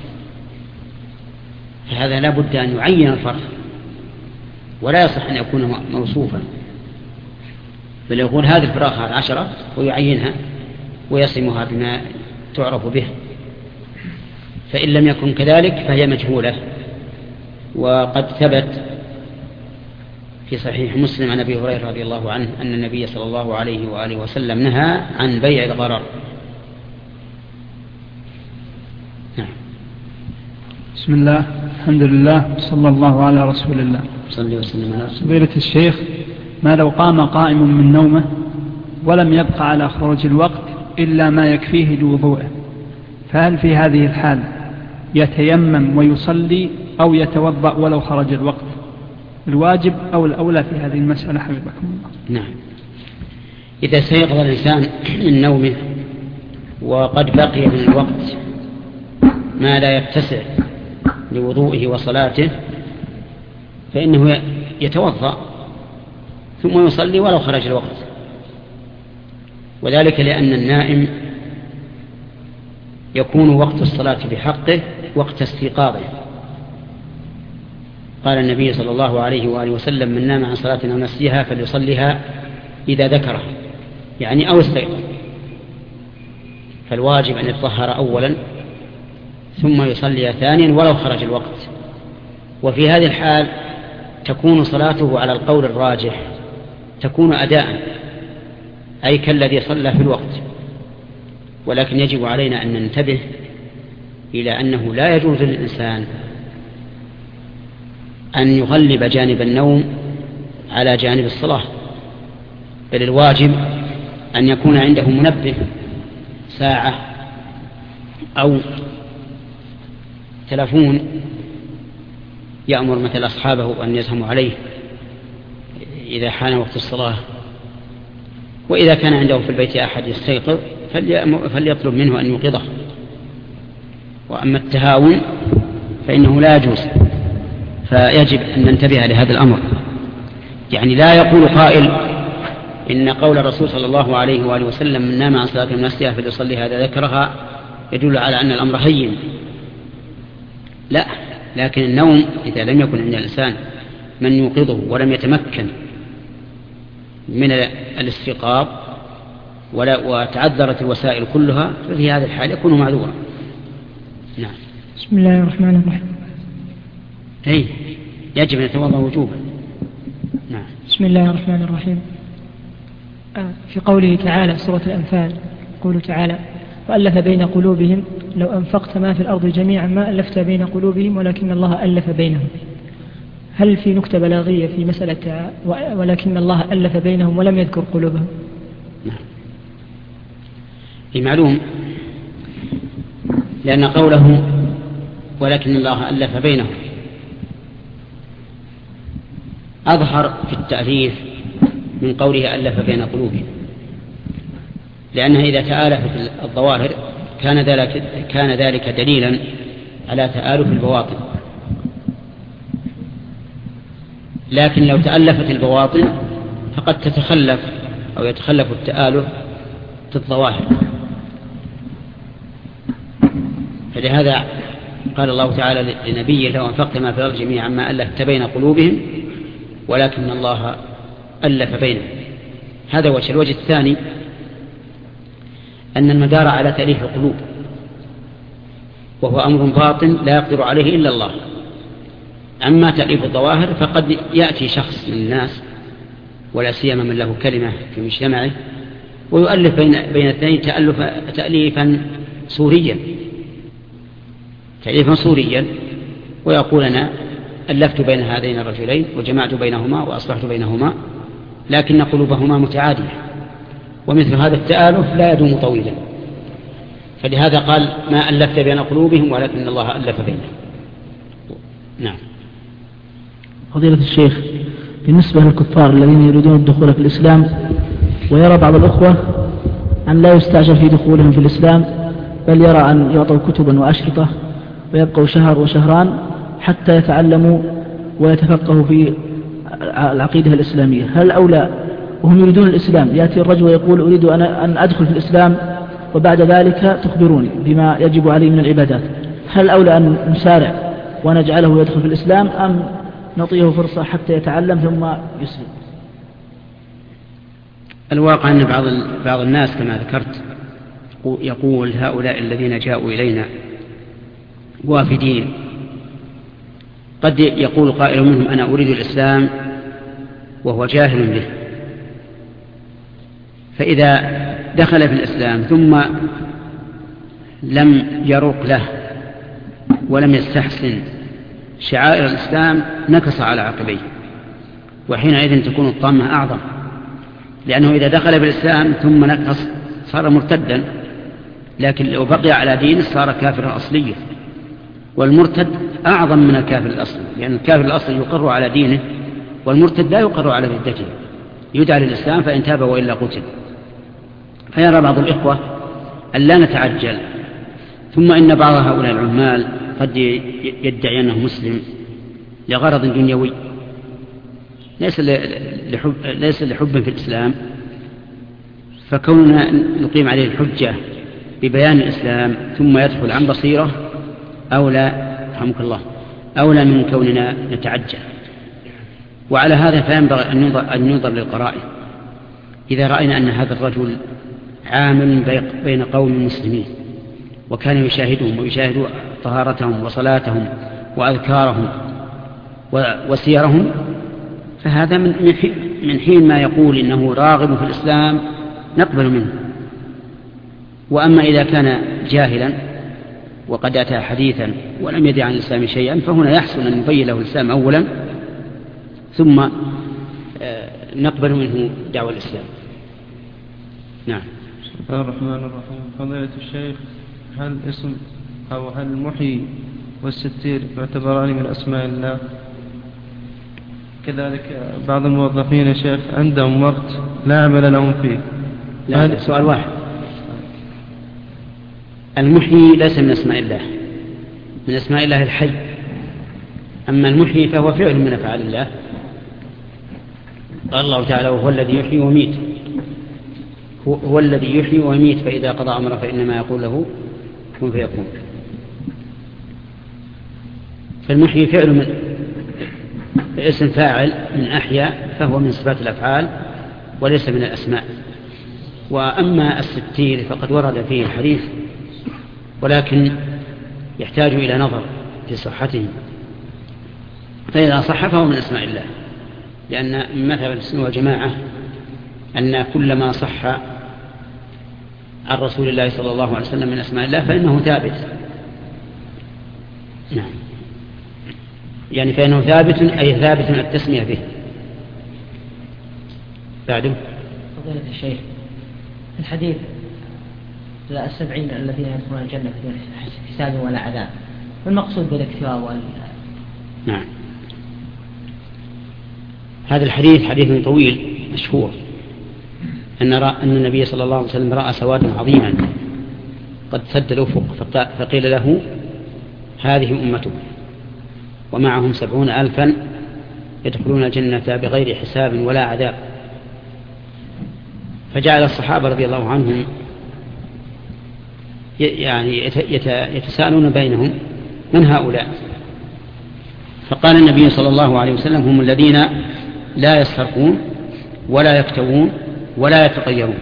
فهذا لا بد أن يعين الفرخ ولا يصح أن يكون موصوفا، بل يقول هذه الفراخة عشرة ويعينها ويصمها بما تعرف به. فإن لم يكن كذلك فهي مجهولة. وقد ثبت في صحيح مسلم عن أبي هريرة رضي الله عنه أن النبي صلى الله عليه وآله وسلم نهى عن بيع الغرر. نعم. بسم الله، الحمد لله، صلى الله على رسول الله. صلى وسلم على رسول الله. فضيلة الشيخ، ما لو قام قائم من نومه ولم يبقى على خروج الوقت إلا ما يكفيه لوضوءه، فهل في هذه الحال يتيمم ويصلي أو يتوضأ ولو خرج الوقت؟ الواجب أو الأولى في هذه المسألة حبيبكم الله؟ نعم. إذا سيقظ الإنسان من نومه وقد بقي من الوقت ما لا يتسع لوضوئه وصلاته فإنه يتوضأ ثم يصلي ولو خرج الوقت، وذلك لأن النائم يكون وقت الصلاة بحقه وقت استيقاظه. قال النبي صلى الله عليه وآله وسلم: من نام عن صلاة أو نسيها فليصليها إذا ذكرها، يعني أو استيقظ. فالواجب أن يتطهر أولا ثم يصلي ثانيا ولو خرج الوقت. وفي هذه الحال تكون صلاته على القول الراجح تكون أداء، أي كالذي صلى في الوقت. ولكن يجب علينا أن ننتبه إلى أنه لا يجوز للإنسان أن يغلب جانب النوم على جانب الصلاة، بل الواجب أن يكون عنده منبه ساعة أو تلفون يأمر مثل أصحابه أن يزهموا عليه إذا حان وقت الصلاة. وإذا كان عنده في البيت أحد يستيقظ فليطلب منه أن يوقظه. وأما التهاون فإنه لا يجوز، فيجب أن ننتبه لهذا الأمر. يعني لا يقول قائل إن قول الرسول صلى الله عليه وآله وسلم: من نام عن صلاة من نسيها فليصلي هذا ذكرها، يدل على أن الأمر هين. لا، لكن النوم إذا لم يكن عند الإنسان من يوقظه ولم يتمكن من الاستيقاظ وتعذرت الوسائل كلها ففي هذا الحال يكون معذورا. نعم. بسم الله الرحمن الرحيم. أي يجب أن يتوضأ وجوبا. نعم. بسم الله الرحمن الرحيم. في قوله تعالى سورة الأنفال يقول تعالى: وألف بين قلوبهم لو أنفقت ما في الأرض جميعا ما ألفت بين قلوبهم ولكن الله ألف بينهم. هل في نكتة بلاغية في مسألة ولكن الله ألف بينهم ولم يذكر قلوبهم؟ نعم. معلوم، لأن قوله ولكن الله ألف بينهم أظهر في التأليف من قوله ألف بين قلوبهم، لأنها إذا تآلفت الظواهر كان ذلك, كان ذلك دليلا على تآلف البواطن. لكن لو تألفت البواطن فقد تتخلف أو يتخلف التآلف في الظواهر. فلهذا قال الله تعالى لنبيه: لو أنفقت ما في الأرض جميعا ما ألفت بين قلوبهم ولكن الله ألف بينهم. هذا وجه. الوجه الثاني أن المدار على تأليف القلوب، وهو أمر باطن لا يقدر عليه إلا الله. أما تأليف الظواهر فقد يأتي شخص من الناس ولا سيما من له كلمة في مجتمعه ويؤلف بين بين الاثنين تألف تأليفا سوريا تأليفا سوريا ويقول: أنا ألفت بين هذين الرجلين وجمعت بينهما وأصلحت بينهما، لكن قلوبهما متعادية. ومثل هذا التآلف لا يدوم طويلا. فلهذا قال: ما ألفت بين قلوبهم ولكن الله ألف بينهم. نعم. فضيلة الشيخ، بالنسبة للكفار الذين يريدون الدخول في الإسلام ويرى بعض الأخوة أن لا يستعجل في دخولهم في الإسلام، بل يرى أن يعطوا كتبا وأشرطة ويبقوا شهر وشهران حتى يتعلموا ويتفقهوا في العقيدة الإسلامية؟ هل أولى وهم يريدون الإسلام يأتي الرجل ويقول أريد أن أدخل في الإسلام وبعد ذلك تخبروني بما يجب عليه من العبادات، هل أولى أن نسارع ونجعله يدخل في الإسلام أم نعطيه فرصة حتى يتعلم ثم يسلم؟ الواقع أن بعض بعض الناس كما ذكرت يقول هؤلاء الذين جاءوا إلينا وافدين، قد يقول قائل منهم أنا أريد الإسلام وهو جاهل به، فإذا دخل في الإسلام ثم لم يرق له ولم يستحسن شعائر الإسلام نكص على عقبيه، وحينئذ تكون الطامة أعظم، لأنه إذا دخل في الإسلام ثم نكص صار مرتدا، لكن لو بقي على دينه صار كافرا أصليا، والمرتد أعظم من الكافر الأصلي، لأن الكافر الأصلي يقر على دينه والمرتد لا يقر على ردته، يدعى للإسلام فإن تاب وإلا قتل. فيرى بعض الإخوة أن لا نتعجل، ثم إن بعض هؤلاء العمال قد يدعي أنه مسلم لغرض دنيوي ليس لحب, ليس لحب في الإسلام، فكوننا نقيم عليه الحجة ببيان الإسلام ثم يدخل عن بصيرة أولى رحمك الله أولى من كوننا نتعجل. وعلى هذا فينبغي أن ينظر للقرائن. إذا رأينا أن هذا الرجل عامل بين قوم مسلمين وكان يشاهدهم ويشاهد طهارتهم وصلاتهم وأذكارهم وسيرهم، فهذا من حين ما يقول إنه راغب في الإسلام نقبل منه. وأما إذا كان جاهلا وقد أتى حديثا ولم يدع عن الإسلام شيئا، فهنا يحسن أن نبين له الإسلام أولا ثم نقبل منه دعوة الإسلام. نعم. بسم الله الرحمن الرحيم. فضيلة الشيخ، هل اسم أو هل المحيي والستير يعتبران من أسماء الله؟ كذلك بعض الموظفين يا شيخ عندهم وقت لا عمل لهم فيه. لا، سؤال واحد. المحيي ليس من أسماء الله، من أسماء الله الحي. أما المحيي فهو فعل من أفعال الله. قال الله تعالى وهو الذي يحيي ويميت، هو الذي يحيي ويميت، فإذا قضى أمره فإنما يقول له كن فيكون. فالمحيي فعل من اسم فاعل من أحيا، فهو من صفات الأفعال وليس من الأسماء. وأما الستير فقد ورد فيه الحديث، ولكن يحتاج إلى نظر في صحته، فإذا صح فهو من أسماء الله، لأن مثل السنة والجماعة أن كل ما صح عن رسول الله صلى الله عليه وسلم من أسماء الله فإنه ثابت. نعم، يعني فإنه ثابت أي ثابت التسمية به. بعده فضيلة الشيخ، الحديث السبعين الذين يدخلون الجنة بدون حساب ولا عذاب، والمقصود بالاكتفاء وال... نعم، هذا الحديث حديث طويل مشهور أن, رأى أن النبي صلى الله عليه وسلم رأى سوادا عظيما قد سد الأفق، فقيل له هذه أمته ومعهم سبعون ألفا يدخلون الجنة بغير حساب ولا عذاب. فجعل الصحابة رضي الله عنهم يعني يتساءلون بينهم من هؤلاء، فقال النبي صلى الله عليه وسلم هم الذين لا يسرقون ولا يكتوون ولا يتطيرون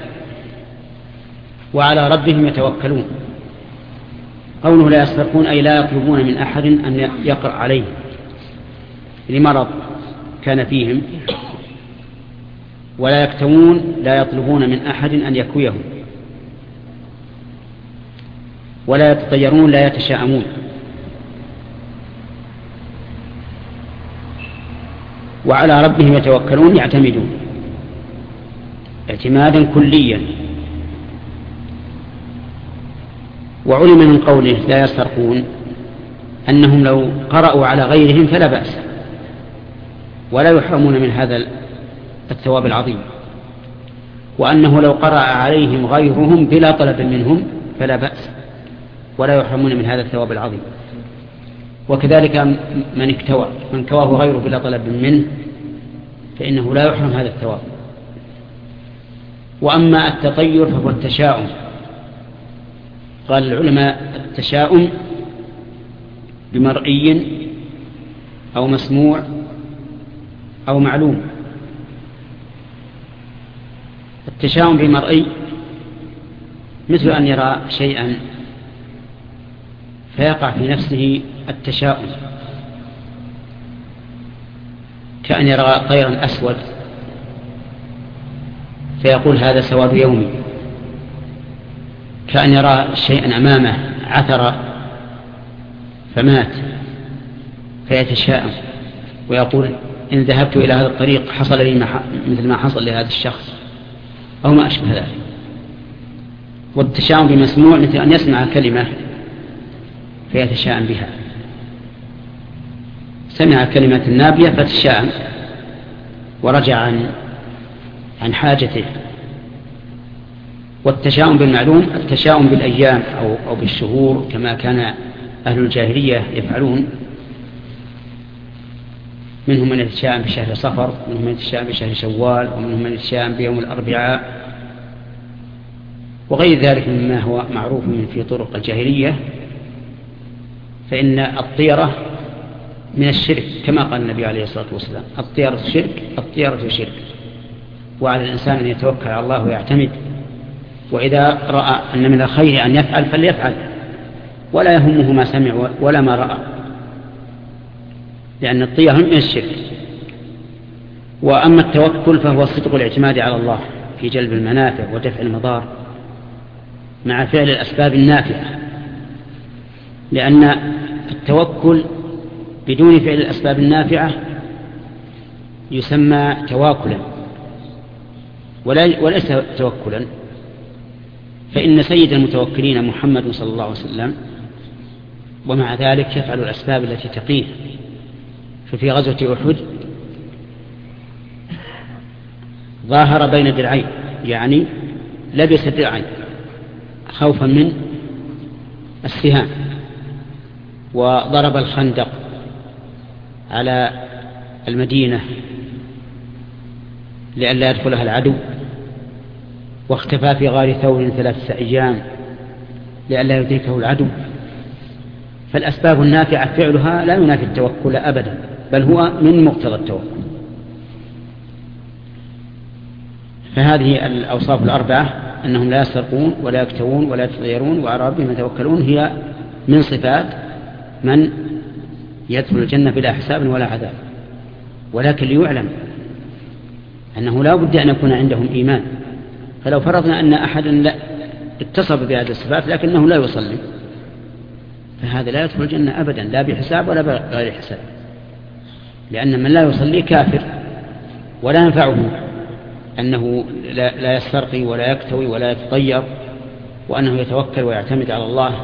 وعلى ربهم يتوكلون. قوله لا يسرقون أي لا يطلبون من أحد أن يقرأ عليه لمرض كان فيهم، ولا يكتوون لا يطلبون من أحد أن يكويه، ولا يتطيرون لا يتشاءمون. وعلى ربهم يتوكلون يعتمدون اعتمادا كليا. وعلم من قوله لا يسرقون أنهم لو قرأوا على غيرهم فلا بأس ولا يحرمون من هذا الثواب العظيم. وأنه لو قرأ عليهم غيرهم بلا طلب منهم فلا بأس ولا يحرمون من هذا الثواب العظيم. وكذلك من اكتوى من كواه غيره بلا طلب منه فإنه لا يحرم هذا الثواب. وأما التطير فهو التشاؤم. قال العلماء التشاؤم بمرئي أو مسموع أو معلوم. التشاؤم بمرئي مثل أن يرى شيئا فيقع في نفسه التشاؤم، كأن يرى طيرا أسود فيقول هذا سواد يومي، كأن يرى شيئا أمامه عثر فمات فيتشاءم ويقول إن ذهبت إلى هذا الطريق حصل لي مثل ما حصل لهذا الشخص أو ما أشبه ذلك. والتشاؤم بمسموع مثل أن يسمع كلمة فيتشاءم بها، سمع كلمة نابية فتشاءم ورجع عن عن حاجته. والتشاؤم بالمعلوم التشاؤم بالأيام أو, أو بالشهور كما كان أهل الجاهلية يفعلون، منهم من يتشاءم بشهر صفر، ومنهم من يتشاءم بشهر شوال، ومنهم من يتشاءم بيوم الأربعاء وغير ذلك مما هو معروف من في طرق الجاهلية. فإن الطيرة من الشرك كما قال النبي عليه الصلاة والسلام الطيرة شرك الطيرة شرك، وعلى الإنسان أن يتوكل على الله ويعتمد، وإذا رأى أن من الخير أن يفعل فليفعل ولا يهمه ما سمع ولا ما رأى، لأن الطيرة من الشرك. وأما التوكل فهو صدق الاعتماد على الله في جلب المنافع ودفع المضار مع فعل الأسباب النافعة، لأن التوكل بدون فعل الأسباب النافعة يسمى تواكلا وليس توكلا. فإن سيد المتوكلين محمد صلى الله عليه وسلم ومع ذلك يفعل الأسباب التي تقيه. ففي غزوة أحد ظاهر بين درعين، يعني لبس درعين خوفا من السهام، وضرب الخندق على المدينة لئلا يدخلها العدو، واختفى في غار ثور ثلاثة أيام لئلا يدركه العدو. فالأسباب النافعة فعلها لا ينافي التوكل أبدا، بل هو من مقتضى التوكل. فهذه الأوصاف الأربعة أنهم لا يسرقون ولا يكتوون ولا يتطيرون وعلى ربهم يتوكلون هي من صفات من يدخل الجنة بلا حساب ولا عذاب. ولكن ليعلم أنه لا بد أن يكون عندهم إيمان. فلو فرضنا أن أحدا لا اتصف بهذه الصفات لكنه لا يصلي فهذا لا يدخل الجنة أبدا، لا بحساب ولا بغير حساب، لأن من لا يصلي كافر ولا ينفعه أنه لا يسترقي ولا يكتوي ولا يتطير، وأنه يتوكل ويعتمد على الله.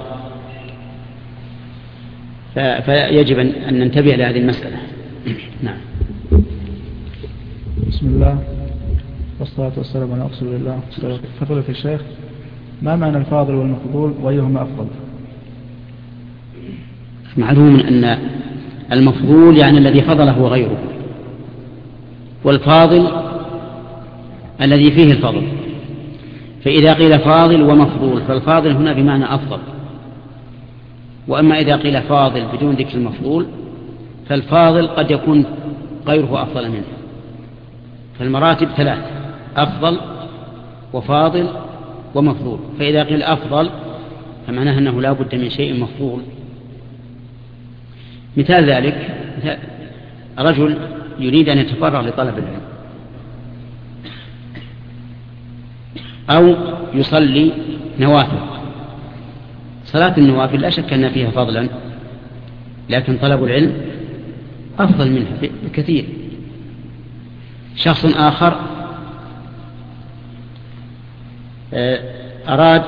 فيجب أن ننتبه لهذه المسألة. نعم. بسم الله والصلاة والسلام على رسول الله. فضيلة الشيخ، ما معنى الفاضل والمفضول وأيهما أفضل؟ معلوم أن المفضول يعني الذي فضله غيره، والفاضل الذي فيه الفضل. فإذا قيل فاضل ومفضول فالفاضل هنا بمعنى أفضل، وأما إذا قيل فاضل بدون ذكر المفضول فالفاضل قد يكون غيره أفضل منه. فالمراتب ثلاث: أفضل وفاضل ومفضول. فإذا قيل أفضل فمعناه أنه لا بد من شيء مفضول. مثال ذلك رجل يريد أن يتفرغ لطلب العلم أو يصلي نوافل. صلاة النوافل لا شك أن فيها فضلا، لكن طلب العلم أفضل منها بكثير. شخص آخر أراد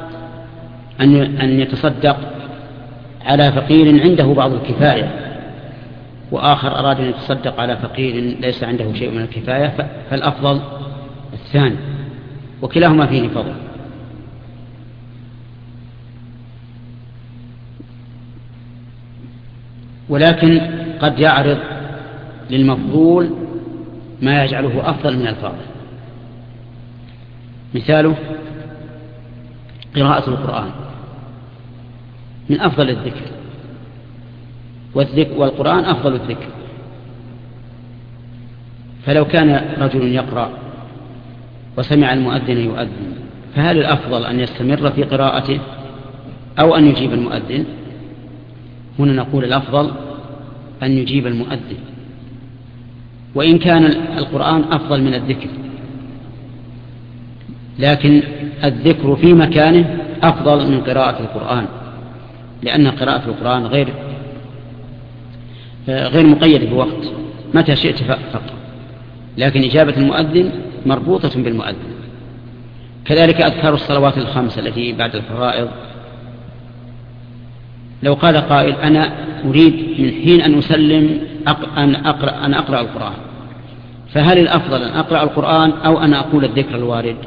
أن يتصدق على فقير عنده بعض الكفاية، وآخر أراد أن يتصدق على فقير ليس عنده شيء من الكفاية، فالأفضل الثاني. وكلاهما فيه فضل. ولكن قد يعرض للمفضول ما يجعله أفضل من الفاضل. مثاله قراءة القرآن من أفضل الذكر، والذكر والقرآن أفضل الذكر. فلو كان رجل يقرأ وسمع المؤذن يؤذن، فهل الأفضل أن يستمر في قراءته أو أن يجيب المؤذن؟ هنا نقول الأفضل أن يجيب المؤذن، وإن كان القرآن أفضل من الذكر، لكن الذكر في مكانه أفضل من قراءة القرآن، لأن قراءة القرآن غير غير مقيدة بوقت، متى شئت فقط، لكن إجابة المؤذن مربوطة بالمؤذن. كذلك أذكار الصلوات الخمس التي بعد الفرائض، لو قال قائل أنا أريد من حين أن أسلم أن أقرأ, أن أقرأ القرآن، فهل الأفضل أن أقرأ القرآن أو أن أقول الذكر الوارد؟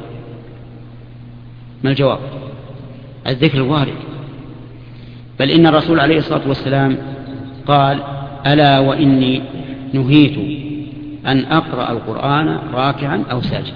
ما الجواب؟ الذكر الوارد. بل إن الرسول عليه الصلاة والسلام قال ألا وإني نهيت أن أقرأ القرآن راكعا أو ساجدا،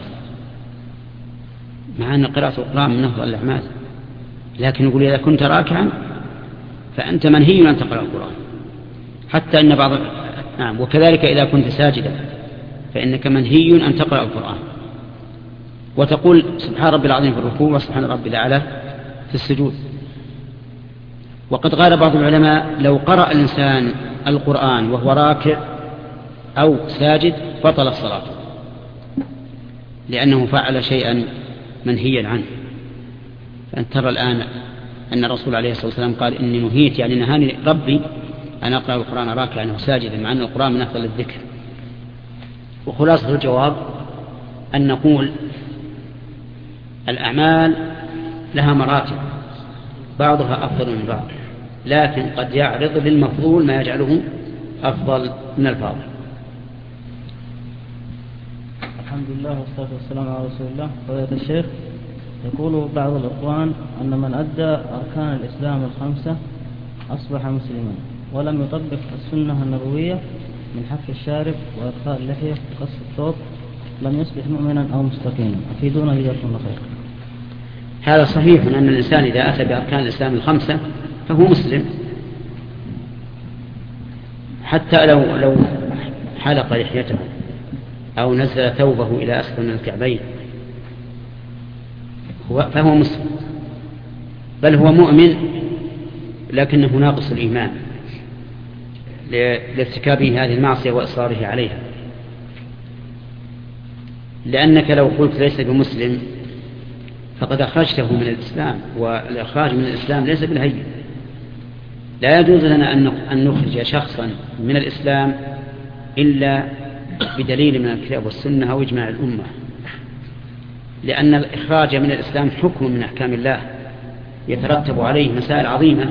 مع أن قراءة القرآن من أفضل الأعمال، لكن يقول إذا كنت راكعا فأنت منهي أن تقرأ القرآن، حتى إن بعض نعم وكذلك إذا كنت ساجدا فإنك منهي أن تقرأ القرآن، وتقول سبحان ربي العظيم في الركوع وسبحان ربي الأعلى في السجود. وقد قال بعض العلماء لو قرأ الإنسان القرآن وهو راكع أو ساجد بطل صلاته، لأنه فعل شيئا منهيا عنه. فأنت ترى الآن أن الرسول عليه الصلاة والسلام قال إني نهيت، يعني نهاني ربي أن أقرأ القرآن راكعا أو ساجدا، مع أن القرآن من أفضل الذكر. وخلاصة الجواب أن نقول الأعمال لها مراتب بعضها أفضل من بعض، لكن قد يعرض للمفضول ما يجعله أفضل من الفاضل. الحمد لله والصلاة والسلام على رسول الله. فضيلة الشيخ، يقول بعض الإخوان أن من أدى أركان الإسلام الخمسة أصبح مسلما ولم يطبق السنة النبوية من حف الشارب وإدخال اللحية وقص الثوب لم يصبح مؤمنا أو مستقيما، أفيدونا ليكون خير. هذا صحيح من أن الإنسان إذا أتى بأركان الإسلام الخمسة فهو مسلم، حتى لو لو حلق لحيته أو نزل ثوبه إلى أسفل من الكعبين فهو مسلم، بل هو مؤمن لكنه ناقص الإيمان لارتكابه هذه المعصية وإصراره عليها. لأنك لو قلت ليس بمسلم فقد أخرجته من الإسلام، والإخراج من الإسلام ليس بالهين. لا يجوز لنا أن نخرج شخصا من الإسلام إلا بدليل من الكتاب والسنة أو إجماع الأمة، لأن الإخراج من الإسلام حكم من أحكام الله يترتب عليه مسائل عظيمة.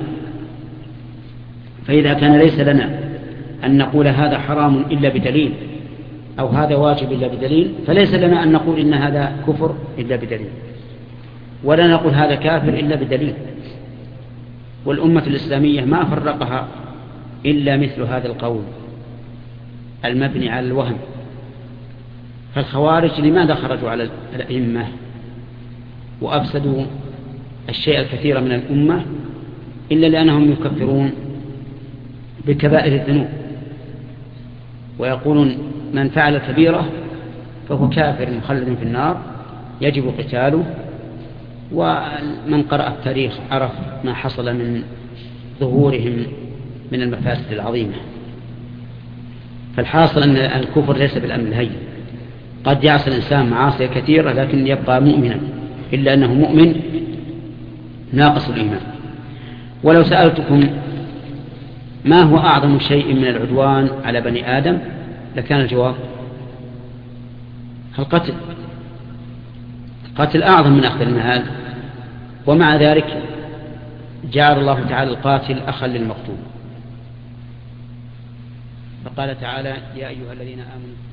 فإذا كان ليس لنا أن نقول هذا حرام إلا بدليل أو هذا واجب إلا بدليل، فليس لنا أن نقول إن هذا كفر إلا بدليل، ولا نقول هذا كافر إلا بدليل. والأمة الإسلامية ما فرقها إلا مثل هذا القول المبني على الوهم. فالخوارج لماذا خرجوا على الأئمة وأفسدوا الشيء الكثير من الأمة إلا لأنهم يكفرون بكبائر الذنوب ويقولون من فعل كبيرة فهو كافر مخلد في النار يجب قتاله. ومن قرأ التاريخ عرف ما حصل من ظهورهم من المفاسد العظيمة. فالحاصل أن الكفر ليس بالأمر الهين، قد يعصي الإنسان معاصي كثيرة لكن يبقى مؤمنا، إلا أنه مؤمن ناقص الإيمان. ولو سألتكم ما هو أعظم شيء من العدوان على بني آدم لكان الجواب القتل. القتل أعظم من أخذ المال، ومع ذلك جعل الله تعالى القاتل أخا للمقتول. فقال تعالى يا أيها الذين آمنوا